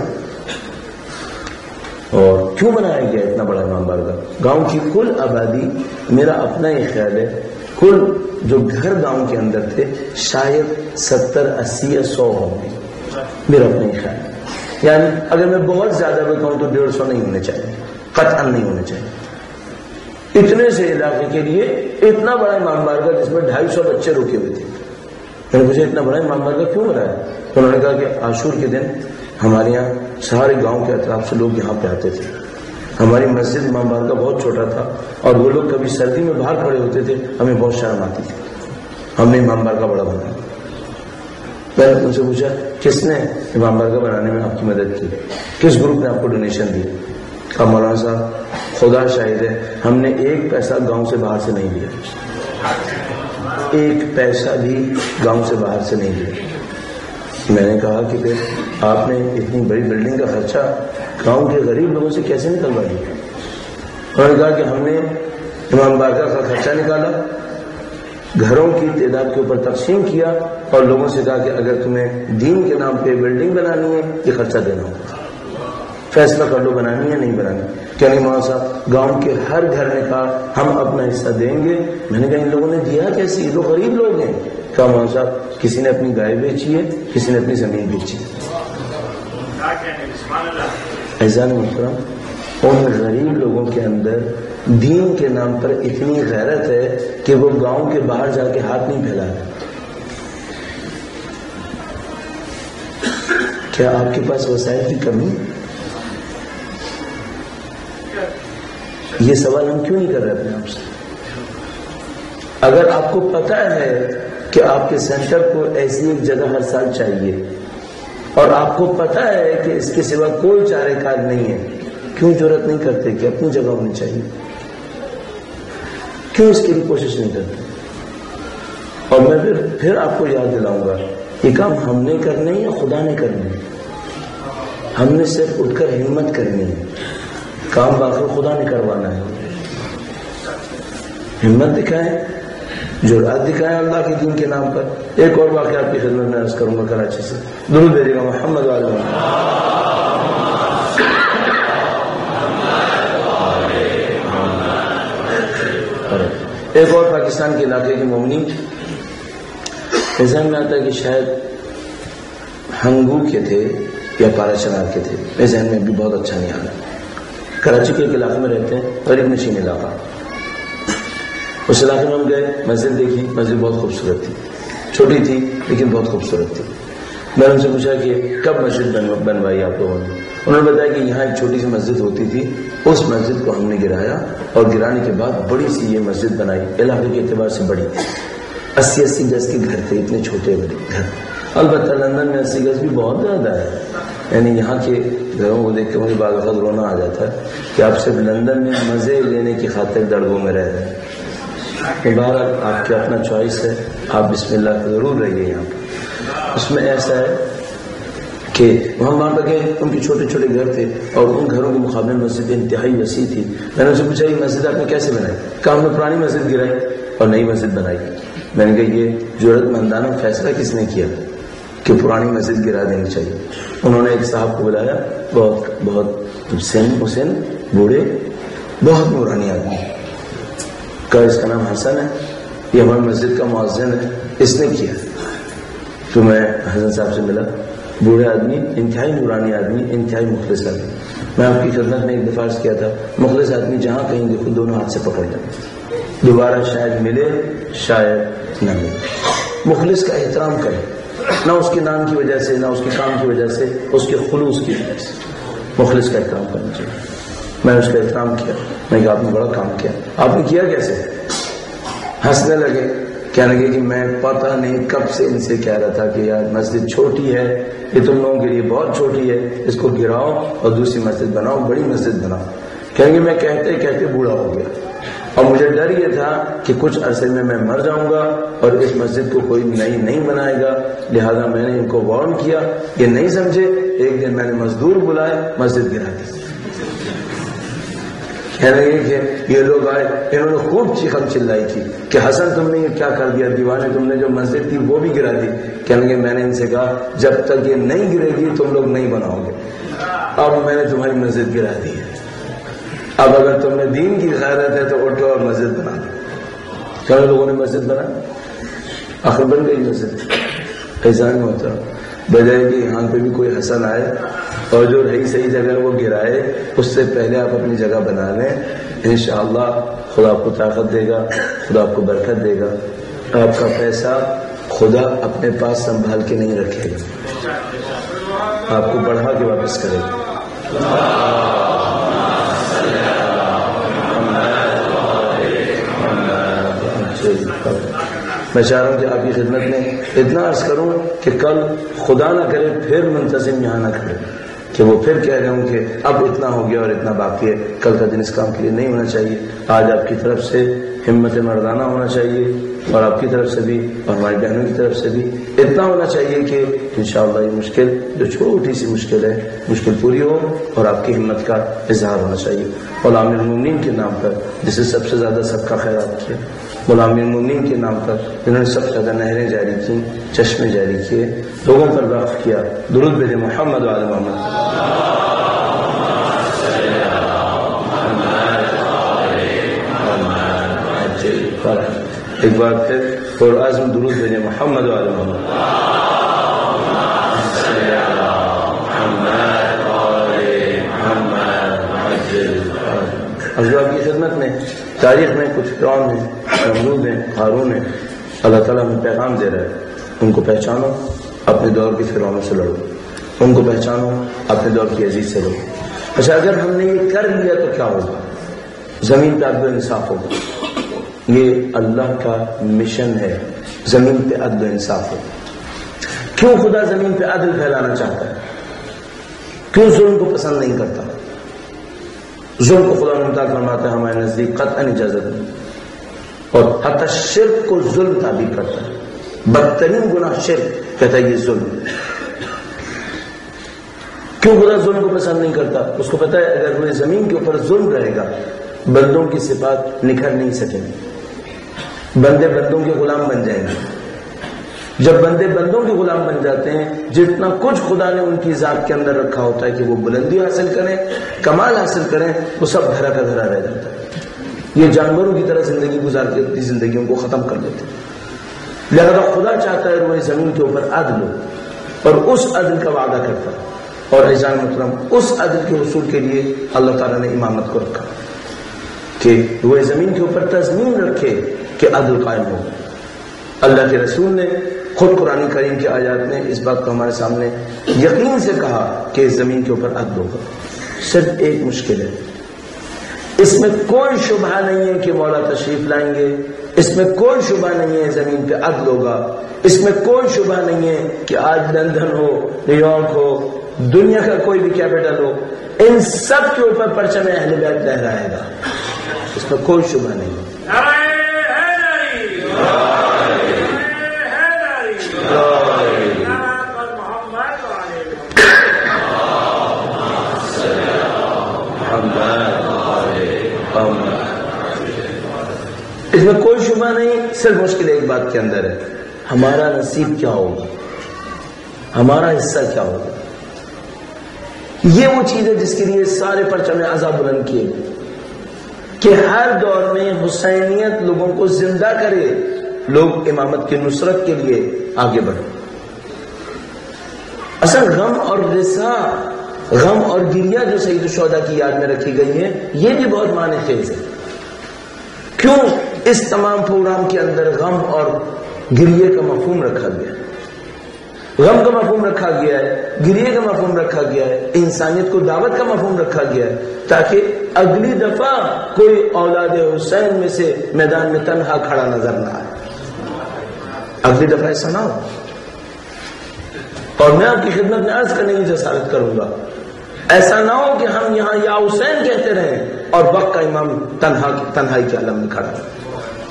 اور کیوں بنایا گیا اتنا بڑا امام بارگاہ؟ گاؤں کی کل آبادی، میرا اپنا ہی خیال ہے، کل جو گھر گاؤں کے اندر تھے شاید 70 80 یا 100 ہوں گے، میرا اپنا ہی خیال ہے. یعنی اگر میں بہت زیادہ بتاؤں تو 150 نہیں ہونے چاہیے، قطعاً نہیں ہونے چاہیے. اتنے سے علاقے کے لیے اتنا بڑا امام بارگاہ جس میں 250 بچے روکے ہوئے تھے. میں نے پوچھا اتنا بڑا امام بارگاہ کیوں بنا ہے؟ انہوں نے کہا کہ عاشور کے دن ہمارے یہاں سارے گاؤں کے اطراف سے لوگ یہاں پہ آتے تھے. ہماری مسجد امام بارگاہ بہت چھوٹا تھا اور وہ لوگ کبھی سردی میں باہر کھڑے ہوتے تھے, ہمیں بہت شرم آتی تھی, ہم نے امام بارگاہ بڑا بنایا. میں نے ان سے پوچھا کس نے امام بارگاہ بنانے میں آپ کی مدد کی, کس گروپ نے آپ کو ڈونیشن دی؟ کہا مولانا صاحب خدا شاہد ہے ہم نے ایک پیسہ گاؤں سے باہر سے نہیں لیا, ایک پیسہ بھی گاؤں سے باہر سے نہیں لیا. میں نے کہا کہ پھر آپ نے اتنی بڑی بلڈنگ کا خرچہ گاؤں کے غریب لوگوں سے کیسے نکلوا دیا؟ انہوں نے کہا کہ ہم نے امام بارگاہ کا خرچہ نکالا, گھروں کی تعداد کے اوپر تقسیم کیا اور لوگوں سے کہا کہ اگر تمہیں دین کے نام پہ بلڈنگ بنانی ہے یہ خرچہ دینا ہوگا, فیصلہ کر لو بنانی ہے نہیں بنانی. کیا نہیں مولانا صاحب گاؤں کے ہر گھر نے کہا ہم اپنا حصہ دیں گے. میں نے کہا ان لوگوں نے دیا کیسے, یہ لوگ غریب لوگ ہیں. کہا مولانا صاحب کسی نے اپنی گائے بیچی ہے, کسی نے اپنی زمین بیچی ہے. عزیزان محترم, ان غریب لوگوں کے اندر دین کے نام پر اتنی غیرت ہے کہ وہ گاؤں کے باہر جا کے ہاتھ نہیں پھیلا رہے. کیا آپ کے پاس وسائل کی کمی؟ یہ سوال ہم کیوں نہیں کر رہے اپنے آپ سے؟ اگر آپ کو پتہ ہے کہ آپ کے سینٹر کو ایسی ایک جگہ ہر سال چاہیے اور آپ کو پتہ ہے کہ اس کے سوا کوئی چارہ کار نہیں ہے, کیوں جرأت نہیں کرتے کہ اپنی جگہ ہونی چاہیے؟ کیوں اس کے لیے کوشش نہیں کرتے؟ اور میں پھر آپ کو یاد دلاؤں گا, یہ کام ہم نے کرنے یا خدا نے کرنے؟ ہم نے صرف اٹھ کر ہمت کرنی ہے, کام باقی خدا نے کروانا ہے. ہمت دکھائیں, جرأت دکھائیں اللہ کے دین کے نام پر. ایک اور واقعہ آپ کی خدمت میں عرض کروں گا کراچی سے, درود بھیجیے گا محمد والے. ایک اور پاکستان کے علاقے کے مومنی ذہن میں آتا ہے کہ شاید ہنگو کے تھے یا پارا چنار کے تھے, میرے ذہن میں بھی بہت اچھا نہیں آ رہا. کراچی کے ایک علاقے میں رہتے ہیں, غریب نشین علاقہ. اس علاقے میں ہم گئے, مسجد دیکھی, مسجد بہت خوبصورت تھی, چھوٹی تھی لیکن بہت خوبصورت تھی. میں نے ان سے پوچھا کہ کب مسجد بنوائی آپ لوگوں نے؟ انہوں نے بتایا کہ یہاں ایک چھوٹی سی مسجد ہوتی تھی, اس مسجد کو ہم نے گرایا اور گرانے کے بعد بڑی سی یہ مسجد بنائی. علاقے کے اعتبار سے بڑی تھی, 80 گز کے گھر تھے, اتنے چھوٹے بڑے گھر. البتہ لندن میں 80 گز بھی بہت زیادہ ہے, یعنی یہاں کے گھروں کو دیکھ کے مجھے بعض وقت رونا آ جاتا ہے کہ آپ صرف لندن میں مزے لینے کی خاطر دڑبوں میں رہ رہے ہیں. بہرحال آپ کا اپنا چوائس ہے, آپ بسم اللہ کا ضرور رہیے یہاں پر. اس میں ایسا ہے کہ ہم وہاں پہ گئے, ان کے چھوٹے چھوٹے گھر تھے اور ان گھروں کے مقابلے میں مسجد انتہائی وسیع تھی. میں نے ان سے پوچھا یہ مسجد آپ نے کیسے بنائی؟ کہا ہم نے پرانی مسجد گرائی اور نئی مسجد بنائی. میں نے کہا یہ جرأت مندانہ فیصلہ کس نے کیا کہ پرانی مسجد گرا دینی چاہیے؟ انہوں نے ایک صاحب کو بلایا, بہت حسین بوڑھے, بہت نورانی آدمی. کہا اس کا نام حسن ہے, یہ ہماری مسجد کا مؤذن ہے, اس نے کیا. تو میں حسن صاحب سے ملا, بوڑھے آدمی, انتہائی نورانی آدمی, انتہائی مخلص آدمی. میں آپ کی خدمت میں ایک دفعہ عرض کیا تھا, مخلص آدمی جہاں کہیں دیکھو دونوں ہاتھ سے پکڑ لیں, دوبارہ شاید ملے شاید نہ ملے. مخلص کا احترام کریں, نہ اس کے نام کی وجہ سے, نہ اس کے کام کی وجہ سے, اس کے خلوص کی وجہ سے. مخلص کا احترام کرنا چاہیے. میں نے اس کا احترام کیا, میں کہا آپ نے بڑا کام کیا. آپ نے کیا کیسے؟ ہنسنے لگے, کہنے لگے کہ میں پتہ نہیں کب سے ان سے کہہ رہا تھا کہ یار مسجد چھوٹی ہے, یہ تم لوگوں کے لیے بہت چھوٹی ہے, اس کو گراؤ اور دوسری مسجد بناؤ, بڑی مسجد بناؤ. کہیں گے میں کہتے کہتے بوڑھا ہو گیا اور مجھے ڈر یہ تھا کہ کچھ عرصے میں مر جاؤں گا اور اس مسجد کو کوئی نئی نہیں بنائے گا, لہذا میں نے ان کو وارن کیا. یہ نہیں سمجھے, ایک دن میں نے مزدور بلائے, مسجد گرا دی. کہنے لگے کہ یہ لوگ آئے, انہوں نے خوب چیخم چلائی کی کہ حسن تم نے یہ کیا کر دیا, دیوانے تم نے جو مسجد تھی وہ بھی گرا دی. کہنے لگے میں نے ان سے کہا جب تک یہ نہیں گرے گی تم لوگ نہیں بناؤ گے. اب میں نے تمہاری مسجد گرا دی ہے, اب اگر تم نے دین کی غیرت ہے تو اٹھو اور مسجد بنا دو. کئی لوگوں نے مسجد بنائی, آخر بن گئی مسجد. ایسا نہیں ہوتا, بجائے کہ یہاں پہ بھی کوئی حسن آئے اور جو رہی صحیح جگہ وہ گرائے، اس سے پہلے آپ اپنی جگہ بنا لیں، انشاءاللہ خدا آپ کو طاقت دے گا، خدا آپ کو برکت دے گا. آپ کا پیسہ خدا اپنے پاس سنبھال کے نہیں رکھے گا، آپ کو بڑھا کے واپس کرے گا. میں چاہ رہا ہوں کہ آپ کی خدمت میں اتنا عرض کروں کہ کل خدا نہ کرے پھر منتظم یہاں نہ کھڑے کہ وہ پھر کہہ رہے ہوں کہ اب اتنا ہو گیا اور اتنا باقی ہے. کل کا دن اس کام کے لیے نہیں ہونا چاہیے. آج آپ کی طرف سے ہمت مردانہ ہونا چاہیے، اور آپ کی طرف سے بھی اور ہماری بہنوں کی طرف سے بھی اتنا ہونا چاہیے کہ انشاءاللہ یہ مشکل جو چھوٹی سی مشکل ہے، مشکل پوری ہو، اور آپ کی ہمت کا اظہار ہونا چاہیے. غلام المومنین کے نام پر جسے سب سے زیادہ صدقہ خیرات کیا، غلام المومنین کے نام پر جنہوں نے سب سے زیادہ نہریں جاری کی، چشمے جاری کیے، لوگوں پر وقف کیا. درود بھیجے محمد و آل محمد. ایک بار پھر پرعزم درود بھیجے محمد و آل محمد. حضرات کی خدمت میں تاریخ میں کچھ فرعون ہیں، نمرود ہیں، ہارون ہیں. اللہ تعالیٰ ہمیں پیغام دے رہا ہے، ان کو پہچانو، اپنے دور کے فرعونوں سے لڑو. ان کو پہچانو، اپنے دور کی عزیز سے لڑو. اچھا، اگر ہم نے یہ کر لیا تو کیا ہوگا؟ زمین پہ عدل و انصاف ہوگا. یہ اللہ کا مشن ہے، زمین پہ عدل و انصاف ہو. کیوں خدا زمین پہ عدل پھیلانا چاہتا ہے؟ کیوں ظلم کو پسند نہیں کرتا؟ ظلم کو خدا متعال فرماتا ہے ہمارے نزدیک قطعاً اجازت نہیں، اور حتی شرک کو ظلم تعبیر کرتا ہے. بدترین گناہ شرک، کہتا ہے یہ ظلم. کیوں خدا ظلم کو پسند نہیں کرتا؟ اس کو پتا ہے اگر پوری زمین کے اوپر ظلم رہے گا بندوں کی صفات نکھر نہیں سکیں گے، بندے بندوں کے غلام بن جائیں گے. جب بندے بندوں کے غلام بن جاتے ہیں، جتنا کچھ خدا نے ان کی ذات کے اندر رکھا ہوتا ہے کہ وہ بلندی حاصل کریں، کمال حاصل کریں، وہ سب دھرا کا دھرا رہ جاتا ہے. یہ جانوروں کی طرح زندگی گزار کے اپنی زندگیوں کو ختم کر دیتے ہیں. لہذا خدا چاہتا ہے وہ زمین کے اوپر عدل ہو، اور اس عدل کا وعدہ کرتا ہے. اور عزیزان محترم، اس عدل کے حصول کے لیے اللہ تعالیٰ نے امامت کو رکھا کہ وہ زمین کے اوپر تضمین رکھے کہ عدل قائم ہو. اللہ کے رسول نے خود قرآن کریم کی آیات نے اس بات کو ہمارے سامنے یقین سے کہا کہ اس زمین کے اوپر عدل ہوگا. صرف ایک مشکل ہے، اس میں کوئی شبہ نہیں ہے کہ مولا تشریف لائیں گے، اس میں کوئی شبہ نہیں ہے زمین پہ عدل ہوگا، اس میں کوئی شبہ نہیں ہے کہ آج لندن ہو، نیو یارک ہو، دنیا کا کوئی بھی کیپٹل ہو، ان سب کے اوپر پرچم اہل بیت لہرائے گا. اس میں کوئی شبہ نہیں ہے. اس میں کوئی شبہ نہیں. صرف مشکل ایک بات کے اندر ہے، ہمارا نصیب کیا ہوگا، ہمارا حصہ کیا ہوگا. یہ وہ چیز ہے جس کے لیے سارے پرچم عذاب بلند کیے کہ ہر دور میں حسینیت لوگوں کو زندہ کرے، لوگ امامت کی نصرت کے لیے آگے بڑھیں. اصل غم اور رسا، غم اور گریہ جو سید الشہداء کی یاد میں رکھی گئی ہے، یہ بھی بہت معنی خیز ہے. کیوں اس تمام پروگرام کے اندر غم اور گریہ کا مفہوم رکھا گیا ہے؟ غم کا مفہوم رکھا گیا ہے، گریہ کا مفہوم رکھا گیا ہے، انسانیت کو دعوت کا مفہوم رکھا گیا ہے، تاکہ اگلی دفعہ کوئی اولاد حسین میں سے میدان میں تنہا کھڑا نظر نہ آئے. اگلی دفعہ ایسا نہ ہو. اور میں آپ کی خدمت میں عرض کرنے کی جسارت کروں گا، ایسا نہ ہو کہ ہم یہاں یا حسین کہتے رہیں اور وقت کا امام تنہائی کے عالم میں کھڑا ہے.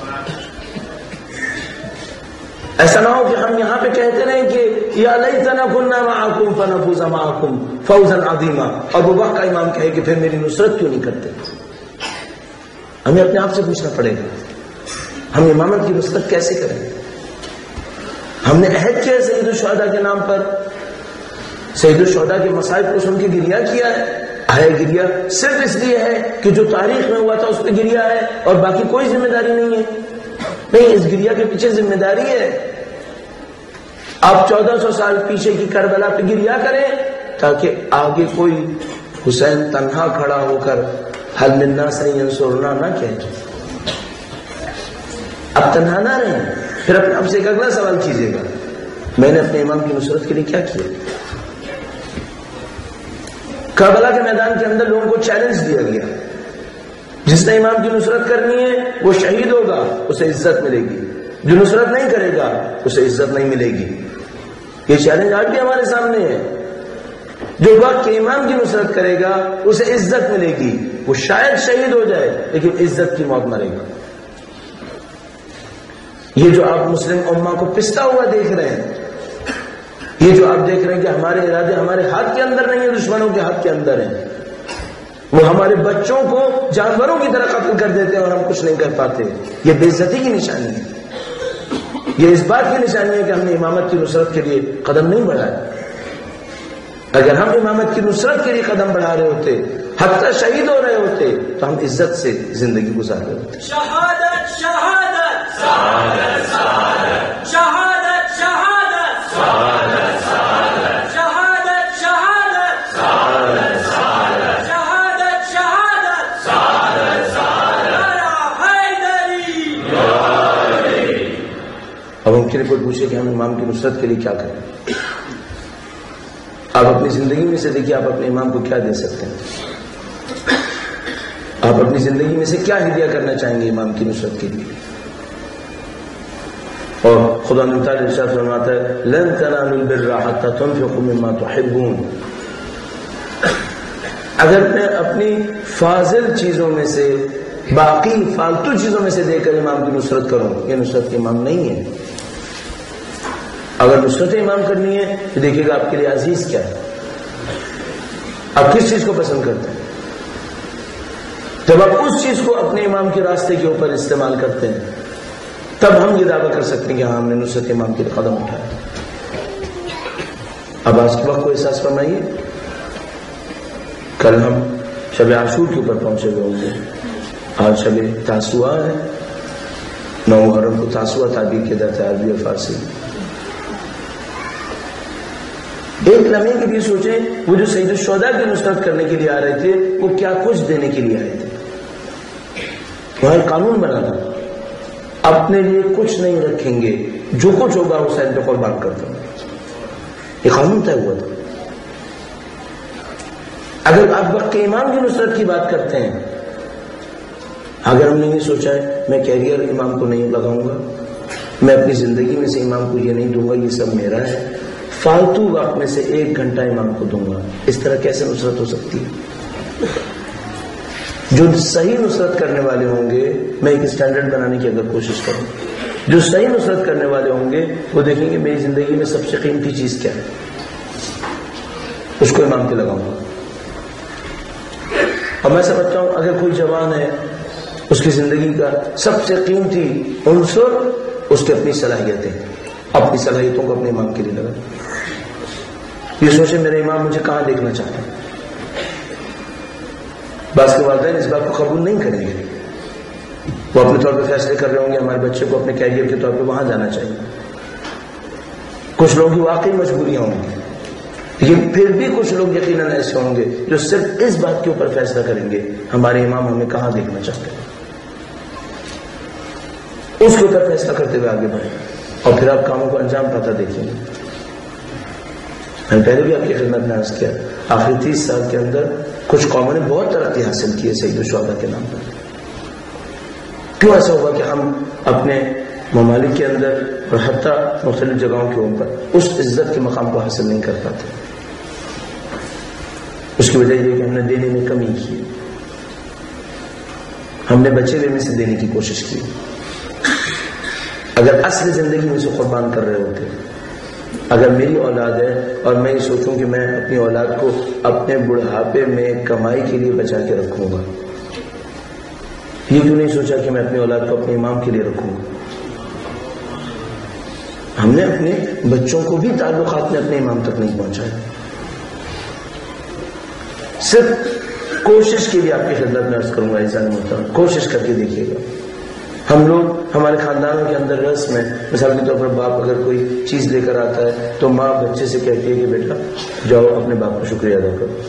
ایسا نہ ہو کہ ہم یہاں پہ کہتے رہیں کہ یا لیتنا کنا معکم فنفوز معکم فوزا عظیما، اور وہ وقت کا امام کہے کہ پھر میری نصرت کیوں نہیں کرتے. ہمیں اپنے آپ سے پوچھنا پڑے گا، ہم امامت کی نصرت کیسے کریں؟ ہم نے عہد کیا سید الشہداء کے نام پر، سید الشہداء کے مصائب کو سن کے گریہ کیا ہے. آیا گریہ صرف اس لیے ہے کہ جو تاریخ میں ہوا تھا اس پہ گریہ ہے اور باقی کوئی ذمہ داری نہیں ہے؟ نہیں، اس گریہ کے پیچھے ذمہ داری ہے. آپ 1400 سال پیچھے کی کربلا پہ گریہ کریں تاکہ آگے کوئی حسین تنہا کھڑا ہو کر حل من الناس ینصرنا نہ کہے. اب تنہا نہ رہیں. پھر اپنے آپ سے ایک اگلا سوال کیجیے گا، میں نے اپنے امام کی نصرت کے لیے کیا کیا؟ کربلا کے میدان کے اندر لوگوں کو چیلنج دیا گیا، جس نے امام کی نصرت کرنی ہے وہ شہید ہوگا، اسے عزت ملے گی، جو نصرت نہیں کرے گا اسے عزت نہیں ملے گی. یہ چیلنج آج بھی ہمارے سامنے ہے. جو وقت کے امام کی نصرت کرے گا اسے عزت ملے گی، وہ شاید شہید ہو جائے لیکن عزت کی موت مرے گا. یہ جو آپ مسلم امہ کو پستا ہوا دیکھ رہے ہیں، یہ جو آپ دیکھ رہے ہیں کہ ہمارے ارادے ہمارے ہاتھ کے اندر نہیں ہیں، دشمنوں کے ہاتھ کے اندر ہیں. وہ ہمارے بچوں کو جانوروں کی طرح قتل کر دیتے ہیں اور ہم کچھ نہیں کر پاتے. یہ بے عزتی کی نشانی ہے. یہ اس بات کی نشانی ہے کہ ہم نے امامت کی نصرت کے لیے قدم نہیں بڑھایا. اگر ہم امامت کی نصرت کے لیے قدم بڑھا رہے ہوتے، حتیٰ شہید ہو رہے ہوتے، تو ہم عزت سے زندگی گزار رہے ہوتے. شہادت شہادت شہادت شہادت شہادت شہادت شہادت شہادت شہادت شہادت شہادت شہادت شہادت شہادت شہادت حیدری. اب ہم کسی کوئی پوچھے کہ ہم امام کی نصرت کے لیے کیا کریں؟ آپ اپنی زندگی میں سے دیکھیے، آپ اپنے امام کو کیا دے سکتے ہیں؟ آپ اپنی زندگی میں سے کیا ہدیہ کرنا چاہیں گے امام کی نصرت کے لیے؟ اور خدا تعالی ارشاد فرماتا ہے لن تنالوا البر حتى تنفقوا مما تحبون. اگر میں اپنی فاضل چیزوں میں سے باقی فالتو چیزوں میں سے دے کر امام کی نصرت کروں، یہ نصرت کے امام نہیں ہے. اگر نصرت امام کرنی ہے تو دیکھیے گا آپ کے لیے عزیز کیا ہے، آپ کس چیز کو پسند کرتے ہیں. جب آپ اس چیز کو اپنے امام کے راستے کے اوپر استعمال کرتے ہیں تب ہم یہ دعویٰ کر سکتے ہیں کہ ہاں ہم نے نصرت امام کے لیے قدم اٹھایا. اب آج کے وقت کو احساس فرمائیے، کل ہم شب عاشور کے اوپر پہنچے ہوئے ہوں گے. آج شب تاسوعا ہے، 9 محرم کو تاسوعا تعبیر کیا جاتا ہے عربی اور فارسی. ایک لمحے کے لیے سوچیں، وہ جو سید الشہداء کی نصرت کرنے کے لیے آ رہے تھے وہ کیا کچھ دینے کے لیے آئے تھے. وہاں قانون بنا تھا، اپنے لیے کچھ نہیں رکھیں گے، جو کچھ ہوگا حسین پہ قربان کر دیں. یہ قانون طے ہوا تھا. اگر آپ وقت کے امام کی نصرت کی بات کرتے ہیں، اگر ہم نے یہ سوچا ہے میں کیریئر امام کو نہیں لگاؤں گا، میں اپنی زندگی میں سے امام کو یہ نہیں دوں گا، یہ سب میرا ہے، فالتو وقت میں سے 1 گھنٹہ امام کو دوں گا، اس طرح کیسے نصرت ہو سکتی ہے؟ جو صحیح نصرت کرنے والے ہوں گے، میں ایک اسٹینڈرڈ بنانے کی اگر کوشش کروں، جو صحیح نصرت کرنے والے ہوں گے وہ دیکھیں گے میری زندگی میں سب سے قیمتی چیز کیا ہے، اس کو امام پہ لگاؤں گا. اور میں سمجھتا ہوں اگر کوئی جوان ہے، اس کی زندگی کا سب سے قیمتی عنصر اس کی اپنی صلاحیتیں، اپنی صلاحیتوں کو اپنے امام کے لیے لگا. یہ سوچے میرے امام مجھے کہاں دیکھنا چاہتے ہیں. بعض کے والدین اس بات کو قبول نہیں کریں گے، وہ اپنے طور پہ فیصلے کر رہے ہوں گے ہمارے بچے کو اپنے کیریئر کے طور پہ وہاں جانا چاہیے. کچھ لوگ کی واقعی مجبوریاں ہوں گی، لیکن پھر بھی کچھ لوگ یقیناً ایسے ہوں گے جو صرف اس بات کے اوپر فیصلہ کریں گے ہمارے امام ہمیں کہاں دیکھنا چاہتے ہیں، اس کے اوپر فیصلہ کرتے ہوئے آگے بڑھیں اور پھر آپ کاموں کو انجام پاتا دیکھیں گے. میں نے پہلے بھی آپ کی خدمت میں عرض کیا، آخری 30 سال کے اندر کچھ قوموں نے بہت ترقی حاصل کی ہے سید الشہداء کے نام پر. کیوں ایسا ہوا کہ ہم اپنے ممالک کے اندر اور حتیٰ مختلف جگہوں کے اوپر اس عزت کے مقام کو حاصل نہیں کر پاتے؟ اس کی وجہ یہ کہ ہم نے دینے میں کمی کی، ہم نے بچے ہوئے میں سے دینے کی کوشش کی. اگر اصل زندگی میں سے قربان کر رہے ہوتے، اگر میری اولاد ہے اور میں یہ سوچوں کہ میں اپنی اولاد کو اپنے بڑھاپے میں کمائی کے لیے بچا کے رکھوں گا، یہ کیوں نہیں سوچا کہ میں اپنی اولاد کو اپنے امام کے لیے رکھوں گا؟ ہم نے اپنے بچوں کو بھی تعلقات میں اپنے امام تک نہیں پہنچایا. صرف کوشش کے لیے آپ کی خدمت میں عرض کروں گا، انسان محترم، کوشش کر کے دیکھیے گا. ہم لوگ ہمارے خاندانوں کے اندر رسم ہے، مثال کے طور پر باپ اگر کوئی چیز لے کر آتا ہے تو ماں بچے سے کہتی ہے کہ بیٹا جاؤ اپنے باپ کا شکریہ ادا کرو۔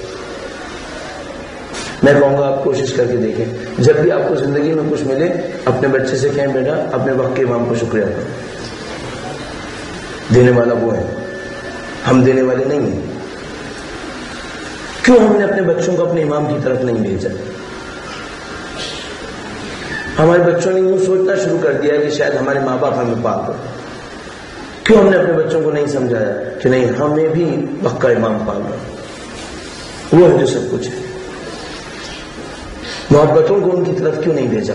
میں کہوں گا آپ کوشش کر کے دیکھیں، جب بھی آپ کو زندگی میں کچھ ملے اپنے بچے سے کہیں بیٹا اپنے وقت کے امام کو شکریہ کرو۔ دینے والا وہ ہے، ہم دینے والے نہیں ہیں۔ کیوں ہم نے اپنے بچوں کو اپنے امام کی طرف نہیں بھیجا؟ ہمارے بچوں نے یوں سوچنا شروع کر دیا کہ شاید ہمارے ماں باپ ہمیں پاک ہو۔ کیوں ہم نے اپنے بچوں کو نہیں سمجھایا کہ نہیں ہمیں بھی وقت کا امام پالنا، وہ ہے جو سب کچھ ہے۔ محبتوں کو ان کی طرف کیوں نہیں بھیجا؟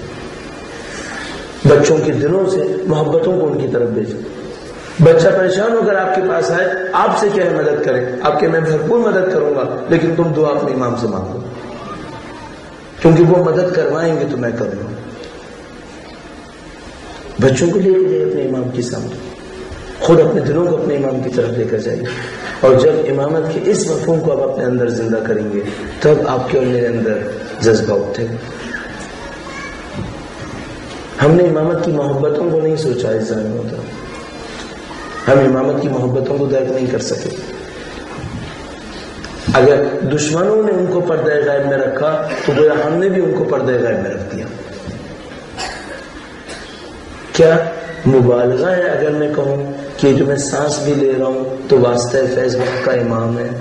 بچوں کے دلوں سے محبتوں کو ان کی طرف بھیجا۔ بچہ پریشان ہو کر آپ کے پاس آئے، آپ سے کیا ہے مدد کرے، آپ کے میں بھرپور مدد کروں گا، لیکن تم دعا اپنے امام سے مانگو، کیونکہ وہ مدد کروائیں گے تو میں کروں گا۔ بچوں کو لے کے جائے اپنے امام کی سامنے، خود اپنے دلوں کو اپنے امام کی طرف لے کر جائیے، اور جب امامت کے اس مفہوم کو آپ اپنے اندر زندہ کریں گے تب آپ کے اور میرے اندر جذبہ اٹھے گا۔ ہم نے امامت کی محبتوں کو نہیں سوچا اس ذہن میں ہوتا، ہم امامت کی محبتوں کو درک نہیں کر سکے۔ اگر دشمنوں نے ان کو پردہ غیب میں رکھا تو گویا ہم نے بھی ان کو پردہ غیب میں رکھ دیا۔ کیا مبالغہ ہے اگر میں کہوں کہ جو میں سانس بھی لے رہا ہوں تو واسطہ فیض وقت کا امام ہے؟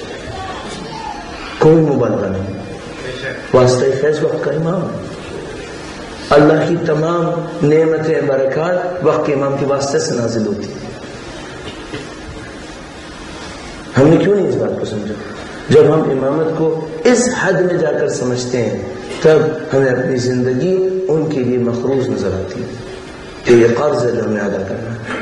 کوئی مبالغہ نہیں، واسطہ فیض وقت کا امام ہے۔ اللہ کی تمام نعمتیں برکات وقت کے امام کے واسطے سے نازل ہوتی ہیں۔ ہم نے کیوں نہیں اس بات کو سمجھا؟ جب ہم امامت کو اس حد میں جا کر سمجھتے ہیں تب ہمیں اپنی زندگی ان کے لیے مخروض نظر آتی ہے کہ یہ قرض ہے جو ہمیں ادا کرنا ہے۔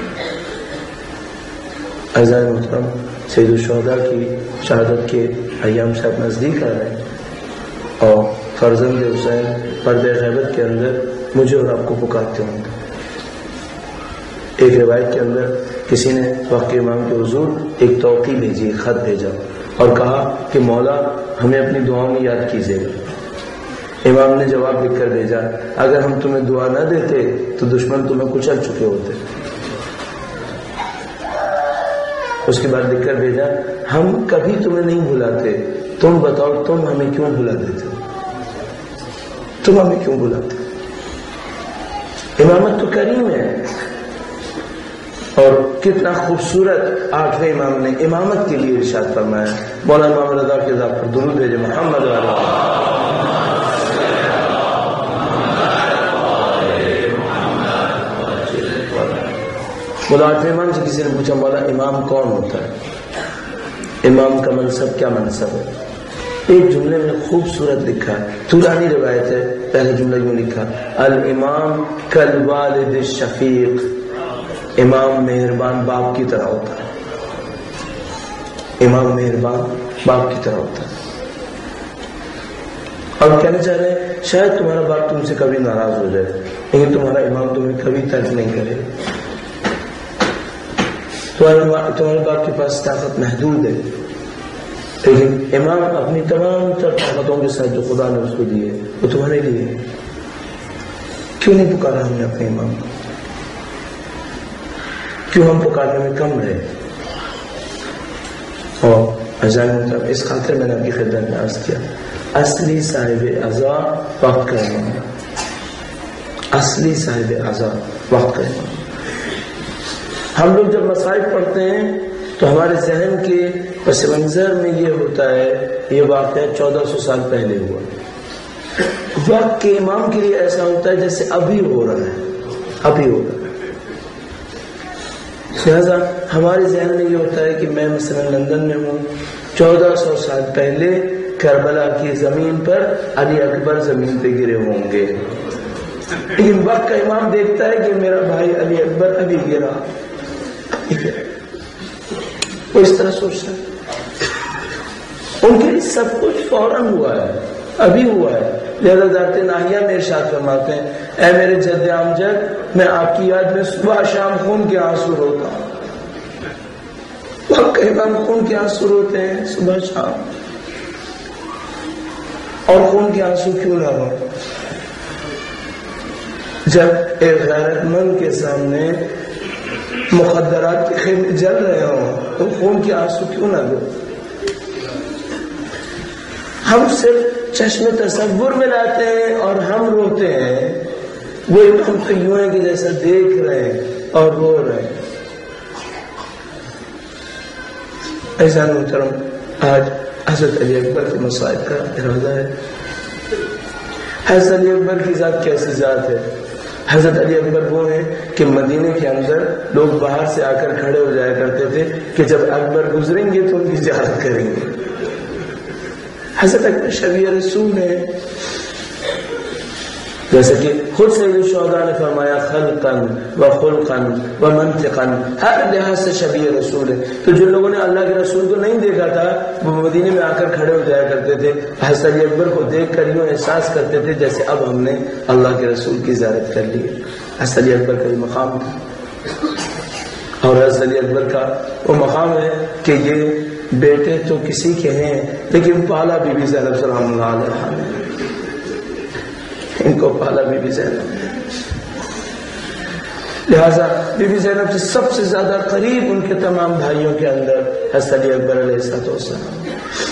اعزائے محترم، سید الشہداء کی شہادت کے ایام شاید نزدیک آ رہے ہیں، اور فرزند حسین پردہ غیبت کے اندر مجھے اور آپ کو پکارتے ہوں گے۔ ایک روایت کے اندر کسی نے وقت امام کے حضور ایک توقیع بھیجی، ایک خط بھیجا اور کہا کہ مولا ہمیں اپنی دعاؤں میں یاد کیجیے گا۔ امام نے جواب لکھ کر بھیجا، اگر ہم تمہیں دعا نہ دیتے تو دشمن تمہیں کچل چکے ہوتے۔ اس کے بعد لکھ کر بھیجا، ہم کبھی تمہیں نہیں بھلاتے، تم بتاؤ تم ہمیں کیوں بھلا دیتے، تم ہمیں کیوں بلاتے؟ امامت تو کریم ہے، اور کتنا خوبصورت آٹھویں امام نے امامت کے لیے ارشاد فرمایا۔ مولانا محمد رضا کے ذات پر درود بھیجے، محمد والا۔ مولا آٹھویں امام سے کسی نے پوچھا، مولا امام کون ہوتا ہے، امام کا منصب کیا منصب ہے؟ ایک جملے میں خوبصورت لکھا ہے، طولانی روایت ہے، پہلے جملہ یوں لکھا، الامام کالوالد الشفیق، امام مہربان باپ کی طرح ہوتا ہے، امام مہربان باپ کی طرح ہوتا ہے۔ اور کہنا چاہ رہے ہیں شاید تمہارا باپ تم سے کبھی ناراض ہو جائے لیکن تمہارا امام تمہیں کبھی ترک نہیں کرے۔ تمہارے باپ کے پاس طاقت محدود ہے لیکن امام اپنی تمام تر طاقتوں کے ساتھ جو خدا نے اس کو دی ہے وہ تمہارے لیے ہے۔ کیوں نہیں پکارا ہم نے اپنے امام کو؟ کیوں ہم پکارنے میں کم رہے؟ اور عزیزان اس خاطر میں نے آپ کی خدمت میں عرض کیا، اصلی صاحب عزا وقت کا امام، اصلی صاحب عزا وقت کا امام۔ ہم لوگ جب مصائب پڑھتے ہیں تو ہمارے ذہن کے پس منظر میں یہ ہوتا ہے یہ واقعہ 1400 سال پہلے ہوا۔ وقت کے امام کے لیے ایسا ہوتا ہے جیسے ابھی ہو رہا ہے، ابھی ہو رہا ہے۔ لہذا ہمارے ذہن میں یہ ہوتا ہے کہ میں مثلا لندن میں ہوں، 1400 سال پہلے کربلا کی زمین پر علی اکبر زمین پہ گرے ہوں گے، لیکن وقت کا امام دیکھتا ہے کہ میرا بھائی علی اکبر ابھی گرا، وہ اس طرح سوچتا ہے۔ ان کے لیے سب کچھ فوراً ہوا ہے، ابھی ہوا ہے۔ لہذا ذات ناہیہ میں ارشاد فرماتے ہیں، اے میرے جد امجد، میں آپ کی یاد میں صبح شام خون کے آنسو روتا ہوں۔ وقت کا امام خون کے آنسو روتے ہیں صبح شام، اور خون کے آنسو کیوں نہ ہو؟ جب ایک غیرت مند کے سامنے مخدرات کے خیمے جل رہے ہوں تو خون کے آنسو کیوں نہ دو؟ ہم صرف چشم تصور میں لاتے ہیں اور ہم روتے ہیں، وہ ہم تو یوں ہیں کہ جیسا دیکھ رہے ہیں اور رو رہے ہیں۔ ایسا محترم، آج حضرت علی اکبر کے مصائب کا ارادہ ہے۔ حضرت علی اکبر کی ذات کیسی ذات ہے؟ حضرت علی اکبر وہ ہیں کہ مدینے کے اندر لوگ باہر سے آ کر کھڑے ہو جایا کرتے تھے کہ جب اکبر گزریں گے تو ان کی زیارت کریں گے۔ حضرت اکبر شفیع رسول ہے، جیسے کہ خود سید الشہداء نے فرمایا خلقا و خلقا و منطقا، ہر لحاظ سے شفیع رسول ہے۔ تو جن لوگوں نے اللہ کے رسول کو نہیں دیکھا تھا وہ مدینے میں آ کر کھڑے ہو جایا کرتے تھے، حضرت علی اکبر کو دیکھ کر یوں احساس کرتے تھے جیسے اب ہم نے اللہ کے رسول کی زیارت کر لی۔ حضرت علی اکبر کا یہ مقام تھا، اور حضرت علی اکبر کا وہ مقام ہے کہ یہ بیٹے تو کسی کے ہیں لیکن پالا بی بی زینب سلام اللہ علیہا نے، ان کو پالا بی بی زینب نے، لہذا بی بی زینب سے سب سے زیادہ قریب ان کے تمام بھائیوں کے اندر حضرت علی اکبر علیہ السلام،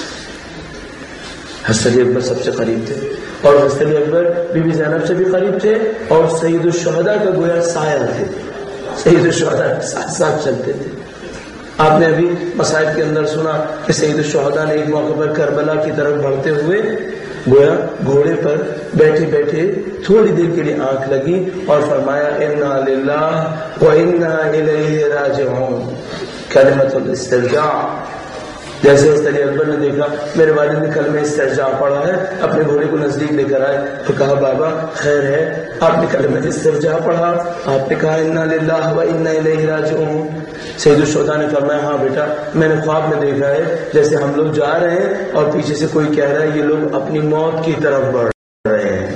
حضرت علی اکبر سب سے قریب تھے، اور حضرت علی اکبر بی بی زینب سے بھی قریب تھے، اور سید الشہداء کا گویا سایہ تھے، سید الشہداء ساتھ ساتھ چلتے تھے۔ آپ نے ابھی مصائب کے اندر سنا کہ سید الشہداء نے ایک موقع پر کربلا کی طرف بڑھتے ہوئے گویا گھوڑے پر بیٹھے بیٹھے تھوڑی دیر کے لیے آنکھ لگی اور فرمایا انا للہ و انا الیہ راجعون، کلمۃ الاسترجاع۔ جیسے حضرت علی اکبر نے دیکھا میرے والد نے کلمہ استرجاع پڑھا ہے، اپنے گھوڑے کو نزدیک لے کر آئے تو کہا بابا خیر ہے، آپ نے کلمہ استرجاع پڑھا، آپ نے کہا انا للہ و انا الیہ راجعون۔ سید الشہداء نے فرمایا ہاں بیٹا، میں نے خواب میں دیکھا ہے جیسے ہم لوگ جا رہے ہیں اور پیچھے سے کوئی کہہ رہا ہے یہ لوگ اپنی موت کی طرف بڑھ رہے ہیں۔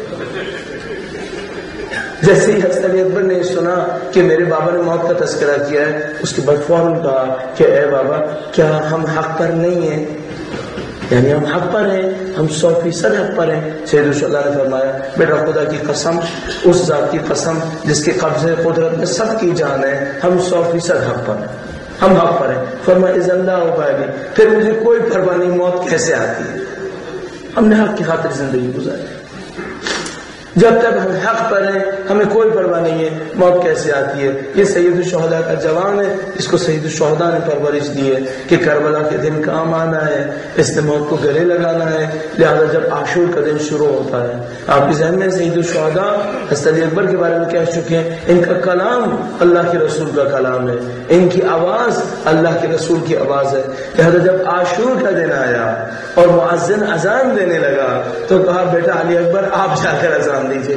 جیسے ہی حضرت علی اکبر نے سنا کہ میرے بابا نے موت کا تذکرہ کیا ہے، اس کے بعد فوراً کہا کہ اے بابا کیا ہم حق پر نہیں ہیں؟ یعنی ہم حق پر ہیں، ہم 100% حق پر ہیں۔ سید الشہداء نے فرمایا بیٹا خدا کی قسم، اس ذات کی قسم جس کے قبضے قدرت میں سب کی جان ہے، ہم 100% حق پر ہیں، ہم حق پر ہیں۔ فرمایا اذن لا ابالی، پھر مجھے کوئی پرواہ نہیں موت کیسے آتی ہے، ہم نے حق کی خاطر زندگی گزاری، جب تک ہم حق پر ہیں ہمیں کوئی پرواہ نہیں ہے موت کیسے آتی ہے۔ یہ سید الشہداء کا جوان ہے، اس کو سید الشہداء نے پرورش دی ہے کہ کربلا کے دن کام آنا ہے، اس نے موت کو گلے لگانا ہے، لہذا جب عاشور کا دن شروع ہوتا ہے، آپ کے ذہن میں سید الشہداء حضرت علی اکبر کے بارے میں کہہ چکے ہیں، ان کا کلام اللہ کے رسول کا کلام ہے، ان کی آواز اللہ کے رسول کی آواز ہے، لہذا جب عاشور کا دن آیا اور مؤذن اذان دینے لگا تو کہا بیٹا علی اکبر آپ جا کر اذان دیجیے۔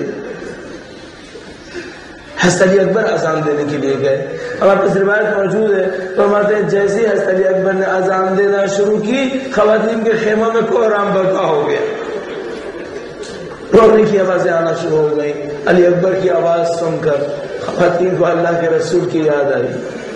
حضرت علی اکبر اذان دینے کے لیے گئے، ہمارے پاس روایت موجود ہے، فرماتے ہیں جیسے ہی حضرت علی اکبر نے اذان دینا شروع کی خواتین کے خیموں میں کوہرام برپا ہو گیا، رونے کی آوازیں آنا شروع ہو گئی۔ علی اکبر کی آواز سن کر خواتین کو اللہ کے رسول کی یاد آئی،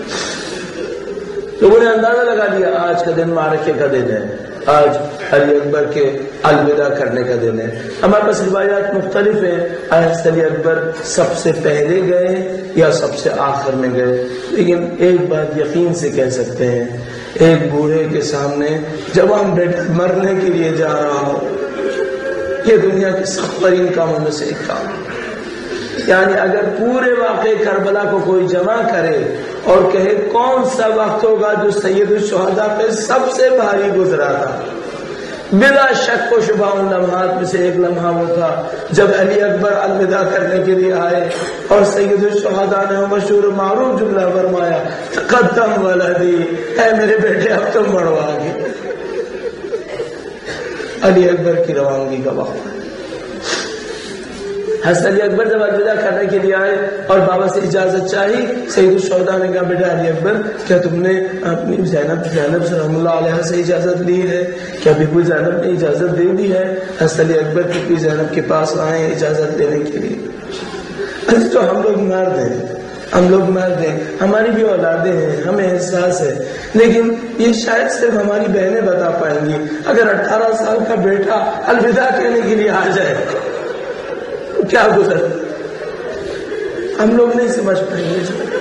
لوگوں نے اندازہ لگا لیا آج کا دن معرکے کا دن ہے، آج علی اکبر کے الوداع کرنے کا دن ہے۔ ہمارے پاس روایات مختلف ہیں، حضرت علی اکبر سب سے پہلے گئے یا سب سے آخر میں گئے، لیکن ایک بات یقین سے کہہ سکتے ہیں، ایک بوڑھے کے سامنے جوان بیٹا مرنے کے لیے جا رہا ہو، یہ دنیا کے سخت ترین کاموں میں سے ایک کام ہے۔ یعنی اگر پورے واقعے کربلا کو کوئی جمع کرے اور کہے کون سا وقت ہوگا جو سید الشہداء پہ سب سے بھاری گزرا تھا، بلا شک و شبہ ان لمحات میں سے ایک لمحہ وہ تھا جب علی اکبر الوداع کرنے کے لیے آئے اور سید الشہداء نے مشہور معروف جملہ فرمایا تقدم ولدی، اے میرے بیٹے اب تم بڑھو آگے۔ علی اکبر کی روانگی کا وقت، حضرت علی اکبر جب الوداع کرنے کے لیے آئے اور بابا سے اجازت چاہی، سید الشہداء نے کہا بیٹا علی اکبر کیا تم نے اپنی زینب سلام اللہ علیہ سے اجازت لی ہے؟ کیا بیبی زینب نے اجازت دے دی ہے؟ حضرت علی اکبر بیبی زینب کے پاس آئے اجازت لینے کے لیے۔ تو ہم لوگ مرد ہیں، ہم لوگ مرد ہیں، ہماری بھی اولادیں ہیں، ہمیں احساس ہے، لیکن یہ شاید صرف ہماری بہنیں بتا پائیں گی۔ اگر 18 سال کا بیٹا الوداع کہنے کے لیے آ جائے کیا گزر، ہم لوگ نہیں سمجھ پائیں گے.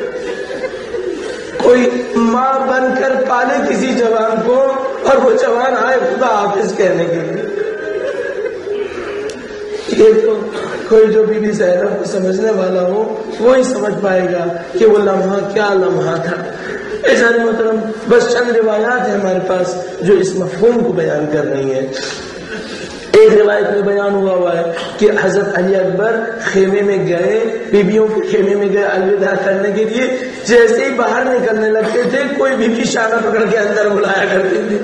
کوئی ماں بن کر پالے کسی جوان کو اور وہ جوان آئے خدا حافظ کہنے کے لیے. یہ تو کوئی جو بی بی زینب کو سمجھنے والا ہو وہی سمجھ پائے گا کہ وہ لمحہ کیا لمحہ تھا. عزیزان محترم، بس چند روایات ہیں ہمارے پاس جو اس مفہوم کو بیان کر رہی ہیں. ایک روایت میں بیان ہوا ہے کہ حضرت علی اکبر خیمے میں گئے، بیویوں کے خیمے میں گئے الوداع کرنے کے لیے. جیسے ہی باہر نکلنے لگتے تھے کوئی بیوی شانہ پکڑ کے اندر بلایا کرتی تھی.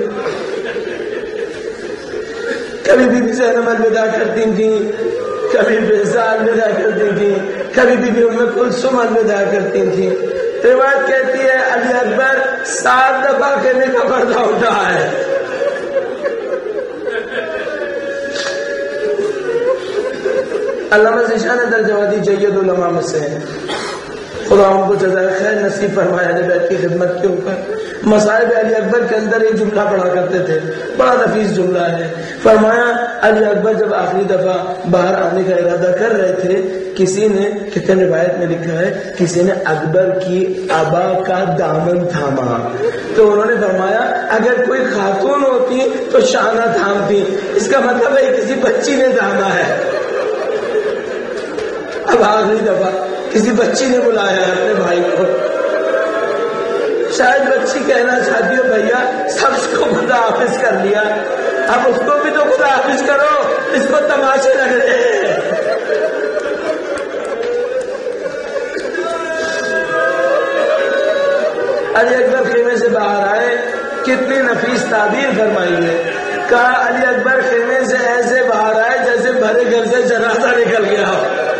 کبھی بی بی زینب الوداع کرتی تھیں، کبھی بیضا الوداع کرتی تھیں، کبھی بی بی ام کلثوم الوداع کرتی تھیں. روایت کہتی ہے علی اکبر 7 دفعہ کہنے کا پردہ اٹھا ہے. علامہ ذیشان درجواتی جید علماء میں سے ہیں، خدا ان کو جزائے خیر نصیب فرمائے اہل بیت کی خدمت کے اوپر. مصائب علی اکبر کے اندر ایک جملہ پڑھا کرتے تھے، بڑا نفیس جملہ ہے. فرمایا علی اکبر جب آخری دفعہ باہر آنے کا ارادہ کر رہے تھے، کسی نے، کتنے روایت میں لکھا ہے، کسی نے اکبر کی ابا کا دامن تھاما. تو انہوں نے فرمایا اگر کوئی خاتون ہوتی تو شانہ تھامتی. اس کا مطلب ہے کسی بچی نے تھاما ہے. اب آخری دفعہ کسی بچی نے بلایا ہے اپنے بھائی کو. شاید بچی کہنا چاہتی ہو بھیا سب کو خدا حافظ کر لیا، اب اس کو بھی تو خدا حافظ کرو، اس کو تماشے لگ رہے ہیں. علی اکبر خیمے سے باہر آئے، کتنی نفیس تعبیر فرمائی ہے. کہا علی اکبر خیمے سے ایسے باہر آئے جیسے بھرے گھر سے جنازہ نکل گیا.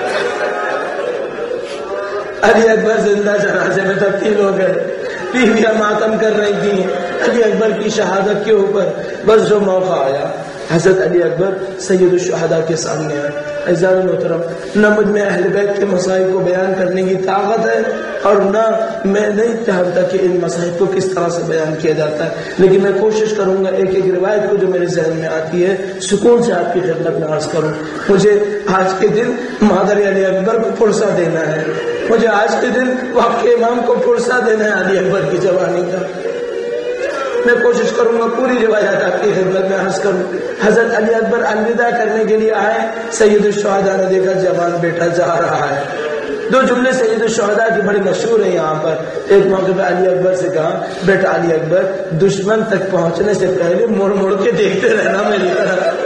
علی اکبر زندہ جنازے میں تبدیل ہو گئے. بیویاں ماتم کر رہی تھیں علی اکبر کی شہادت کے اوپر. بس جو موقع آیا حضرت علی اکبر سید الشہداء کے سامنے آئے. عزیزان محترم، نہ مجھ میں اہل بیت کے مسائل کو بیان کرنے کی طاقت ہے اور نہ میں نہیں چاہتا کہ ان مسائل کو کس طرح سے بیان کیا جاتا ہے، لیکن میں کوشش کروں گا ایک ایک روایت کو جو میرے ذہن میں آتی ہے سکون سے آپ کی خدمت میں عرض کروں. مجھے آج کے دن مادر علی اکبر کو فرصہ دینا ہے، مجھے آج کے دن وقت کے امام کو فرصہ دینا ہے علی اکبر کی جوانی کا. میں کوشش کروں گا پوری روایات آپ کی خدمت میں عرض کروں. حضرت علی اکبر الوداع کرنے کے لیے آئے. سید الشہداء نے دیکھا جوان بیٹا جا رہا ہے. 2 جملے سید الشہداء کی بڑے مشہور ہیں یہاں پر. ایک موقع پہ علی اکبر سے کہا بیٹا علی اکبر دشمن تک پہنچنے سے پہلے مڑ مڑ کے دیکھتے رہنا میری طرف.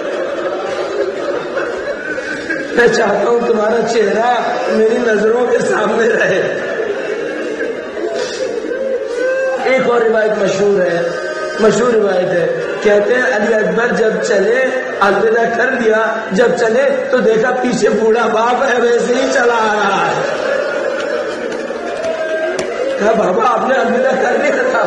میں چاہتا ہوں تمہارا چہرہ میری نظروں کے سامنے رہے. ایک اور روایت مشہور روایت ہے، کہتے ہیں علی اکبر جب چلے الوداع کر دیا، جب چلے تو دیکھا پیچھے بوڑھا باپ ہے ویسے ہی چلا آ رہا ہے. کہا بابا آپ نے الوداع کر لیا تھا.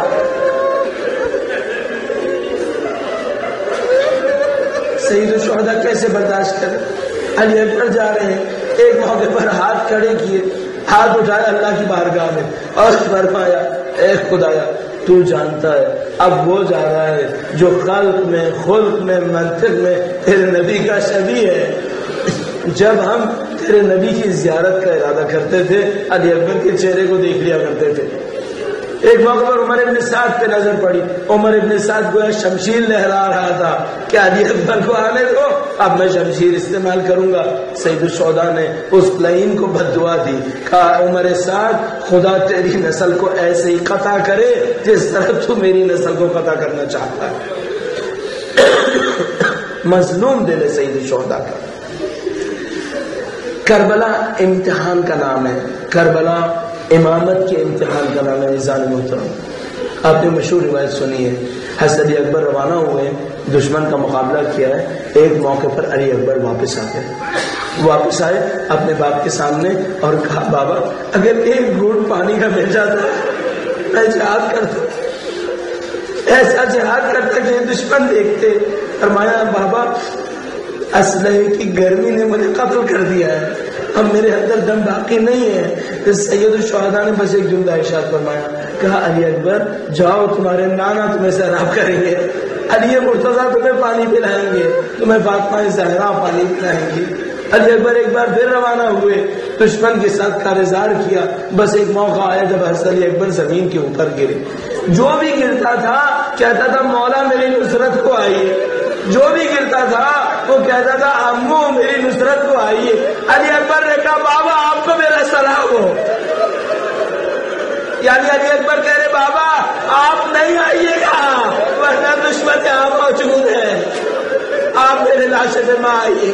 سید الشہداء کیسے برداشت کرے؟ علی اکبر جا رہے ہیں، ایک موقع پر ہاتھ کھڑے کیے، ہاتھ اٹھائے اللہ کی بارگاہ میں اور فرمایا اے خدایا تو جانتا ہے اب وہ جا رہا ہے جو خلق میں، خلق میں، منطق میں تیرے نبی کا شبیہ ہے. جب ہم تیرے نبی کی زیارت کا ارادہ کرتے تھے علی اکبر کے چہرے کو دیکھ لیا کرتے تھے. ایک موقع پر عمر ابن سعد پہ نظر پڑی. عمر ابن سعد گویا شمشیر لہرا رہا تھا کہ علی اکبر کو آنے دو، اب میں شمشیر استعمال کروں گا. سید الشہداء نے اس لعین کو بد دعا دی. کہا عمر سعد خدا تیری نسل کو ایسے ہی قطع کرے جس طرح تو میری نسل کو قطع کرنا چاہتا ہے. مظلوم دل ہے سید الشہداء کا. کربلا امتحان کا نام ہے، کربلا امامت کے امتحان کا نام ہے. نظام محترم، آپ نے مشہور روایت سنی ہے. حضرت علی اکبر روانہ ہوئے، دشمن کا مقابلہ کیا ہے. ایک موقع پر علی اکبر واپس آئے اپنے باپ کے سامنے اور کہا بابا اگر ایک گھونٹ پانی کا مل جاتا میں جہاد کرتا، ایسا جہاد کرتا کہ دشمن دیکھتے. فرمایا بابا اسلحے کی گرمی نے مجھے قتل کر دیا ہے، اب میرے اندر دم باقی نہیں ہے. سید الشہداء نے بس ایک جملہ ارشاد فرمایا، کہا علی اکبر جاؤ تمہارے نانا تمہیں سیراب کریں گے، علی مرتضیٰ تمہیں پانی پلائیں گے، تمہیں فاطمہ زہرا پانی پلائیں گی. علی اکبر ایک بار پھر روانہ ہوئے. دشمن کے ساتھ کارزار کیا. بس ایک موقع آیا جب حضرت علی اکبر زمین کے اوپر گرے. جو بھی گرتا تھا کہتا تھا مولا میری نصرت کو آئیے. جو بھی گرتا تھا وہ کہتا تھا امو میری نصرت کو آئیے. علی اکبر نے کہا بابا آپ کو میرا سلام ہو. یعنی علی اکبر کہہ رہے بابا آپ نہیں آئیے گا ورنہ دشمن یہاں موجود ہے, آپ میرے لاشے سے ماں آئیے.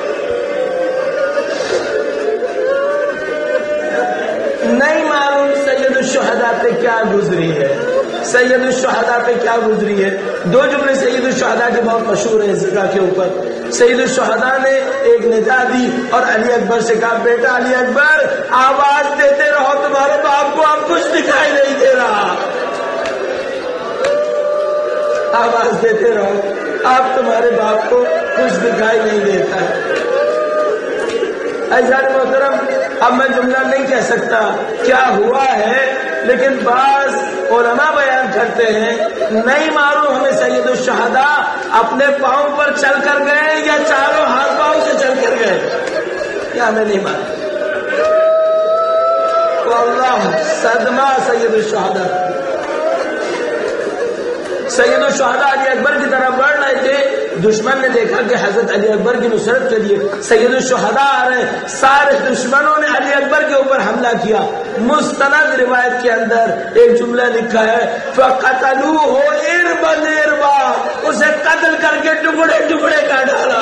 نہیں معلوم سید الشہداء پہ کیا گزری ہے, سید الشہداء پہ کیا گزری ہے. دو جملے سید الشہداء کے بہت مشہور ہیں اس جگہ کے اوپر. سید الشہداء نے ایک ندا دی اور علی اکبر سے کہا بیٹا علی اکبر آواز دیتے رہو, تمہارے باپ کو اب کچھ دکھائی نہیں دے رہا. آواز دیتے رہو, اب تمہارے باپ کو کچھ دکھائی نہیں دیتا ہے. عزیزان محترم, اب میں جملہ نہیں کہہ سکتا کیا ہوا ہے, لیکن بعض علماء بیان کرتے ہیں نہیں معلوم ہمیں سید الشہداء اپنے پاؤں پر چل کر گئے یا چاروں ہاتھ پاؤں سے چل کر گئے, کیا ہمیں نہیں معلوم. واللہ صدمہ سید الشہداء. سید الشہداء علی اکبر کی طرف بڑھ رہے تھے, دشمن نے دیکھا کہ حضرت علی اکبر کی نصرت کے لیے سید الشہداء آ رہے, سارے دشمنوں نے علی اکبر کے اوپر حملہ کیا. مستند روایت کے اندر ایک جملہ لکھا ہے فَقَتَلُوهُ إِرْبًا إِرْبًا, اسے قتل کر کے ٹکڑے ٹکڑے کر ڈالا.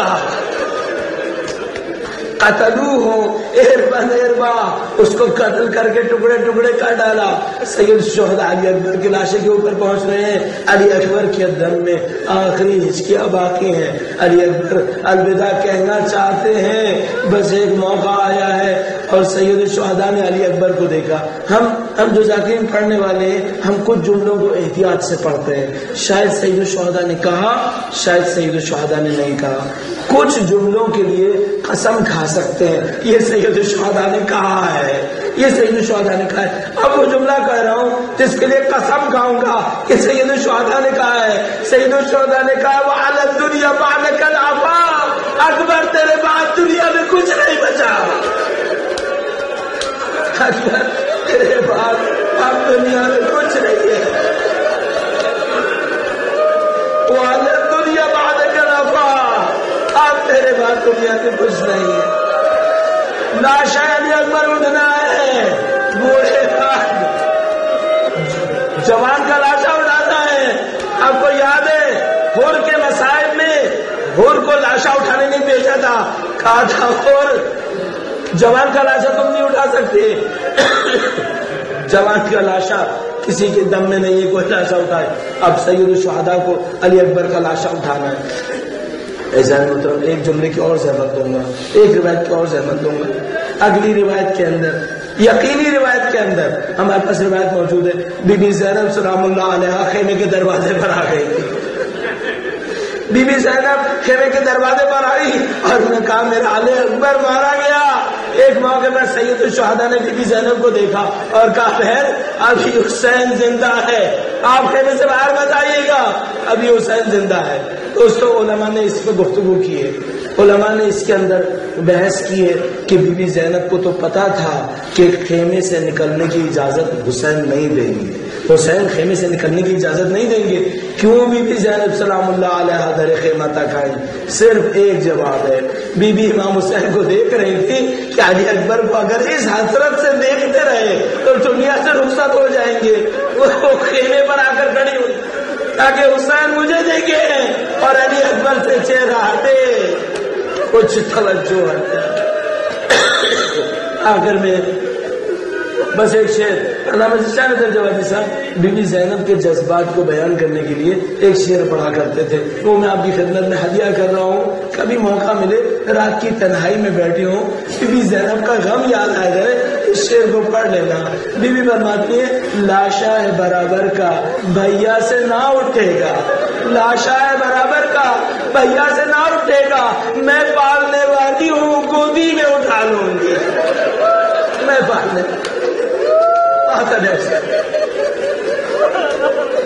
قتلوه إِرْبًا إِرْبًا, اس کو قتل کر کے ٹکڑے ٹکڑے کر ڈالا. سید الشہداء علی اکبر کی لاشیں کے اوپر پہنچ رہے ہیں. علی اکبر کے دم میں آخری ہچکیاں باقی ہیں. علی اکبر الوداع کہنا چاہتے ہیں, بس ایک موقع آیا ہے. اور سید الشہداء نے علی اکبر کو دیکھا. ہم جو ذاکرین پڑھنے والے ہیں ہم کچھ جملوں کو احتیاط سے پڑھتے ہیں. شاید سید الشہداء نے کہا, شاید سید الشہداء نے نہیں کہا. کچھ جملوں کے لیے قسم کھا سکتے ہیں یہ سید الشہداء نے کہا ہے, یہ سید الشہداء نے کہا ہے. اب وہ جملہ کہہ رہا ہوں جس کے لیے قسم کھاؤں گا کہ سید الشہداء نے کہا ہے. سید الشہداء نے کہا وَعَلَى الدُّنْيَا بَعْدَكَ الْعَفَاءُ, اکبر تیرے بعد دنیا میں کچھ نہیں بچا. اکبر تیرے بعد اب دنیا میں کچھ نہیں ہے. وَعَلَى الدُّنْيَا بَعْدَكَ الْعَفَاءُ, اب تیرے بعد دنیا میں کچھ نہیں ہے. لاشا علی اکبر اٹھنا ہے, بوڑھے بعد جوان کا لاشا اٹھاتا ہے. آپ کو یاد ہے ہور کے مسائل میں ہور کو لاشا اٹھانے نہیں بھیجا تھا, کہا تھا ہور جوان کا لاشا تم نہیں اٹھا سکتے. جوان کا لاشا کسی کے دم میں نہیں ہے کوئی لاشا اٹھائے. اب سید الشہداء کو علی اکبر کا لاشا اٹھانا ہے. ایسا مطلب ایک جملے کی اور زحمت دوں گا, ایک روایت کی اور زحمت دوں گا. اگلی روایت کے اندر, یقینی روایت کے اندر ہمارے پاس روایت موجود ہے, بی بی زینب سلام اللہ علیہا خیمے کے دروازے پر آ گئی تھی. بی بی زینب خیمے کے دروازے پر آئی اور انہوں نے کہا میرا علی اکبر مارا گیا. ایک موقع میں سید الشہداء نے بی بی زینب کو دیکھا اور کہا بہن ابھی حسین زندہ ہے, آپ خیمے سے باہر مت آئیے گا, ابھی حسین زندہ ہے. دوستو علماء نے اس پہ گفتگو کی ہے, علماء نے اس کے اندر بحث کی ہے کہ بی بی زینب کو تو پتا تھا کہ خیمے سے نکلنے کی اجازت حسین نہیں دیں گے, حسین خیمے سے نکلنے کی اجازت نہیں دیں گے. کیوں بی بی زینب سلام اللہ علیہا در خیمہ تک آئی؟ صرف ایک جواب ہے. بی بی امام حسین کو دیکھ رہی تھی کہ علی اکبر کو اگر اس حسرت سے دیکھتے رہے تو دنیا سے رخصت ہو جائیں گے. وہ خیمے پر آ کر کھڑی ہوئی تاکہ حسین مجھے دیکھے اور علی اکبر سے چہرہ ہٹے, کچھ توجہ ہٹے. آخر میں بس ایک شعر علامہ شاہ نظر جوادی صاحب بی بی زینب کے جذبات کو بیان کرنے کے لیے ایک شعر پڑھا کرتے تھے, وہ میں آپ کی خدمت میں ہدیہ کر رہا ہوں. کبھی موقع ملے رات کی تنہائی میں بیٹھے ہوں, بی بی زینب کا غم یاد آ جائے, اس شعر کو پڑھ لینا. بی بی فرماتی ہے لاشا ہے برابر کا بھیا سے نہ اٹھے گا, لاشا ہے برابر کا بھیا سے نہ اٹھے گا, میں پالنے والی ہوں گودی میں اٹھا لوں گی, میں پالنے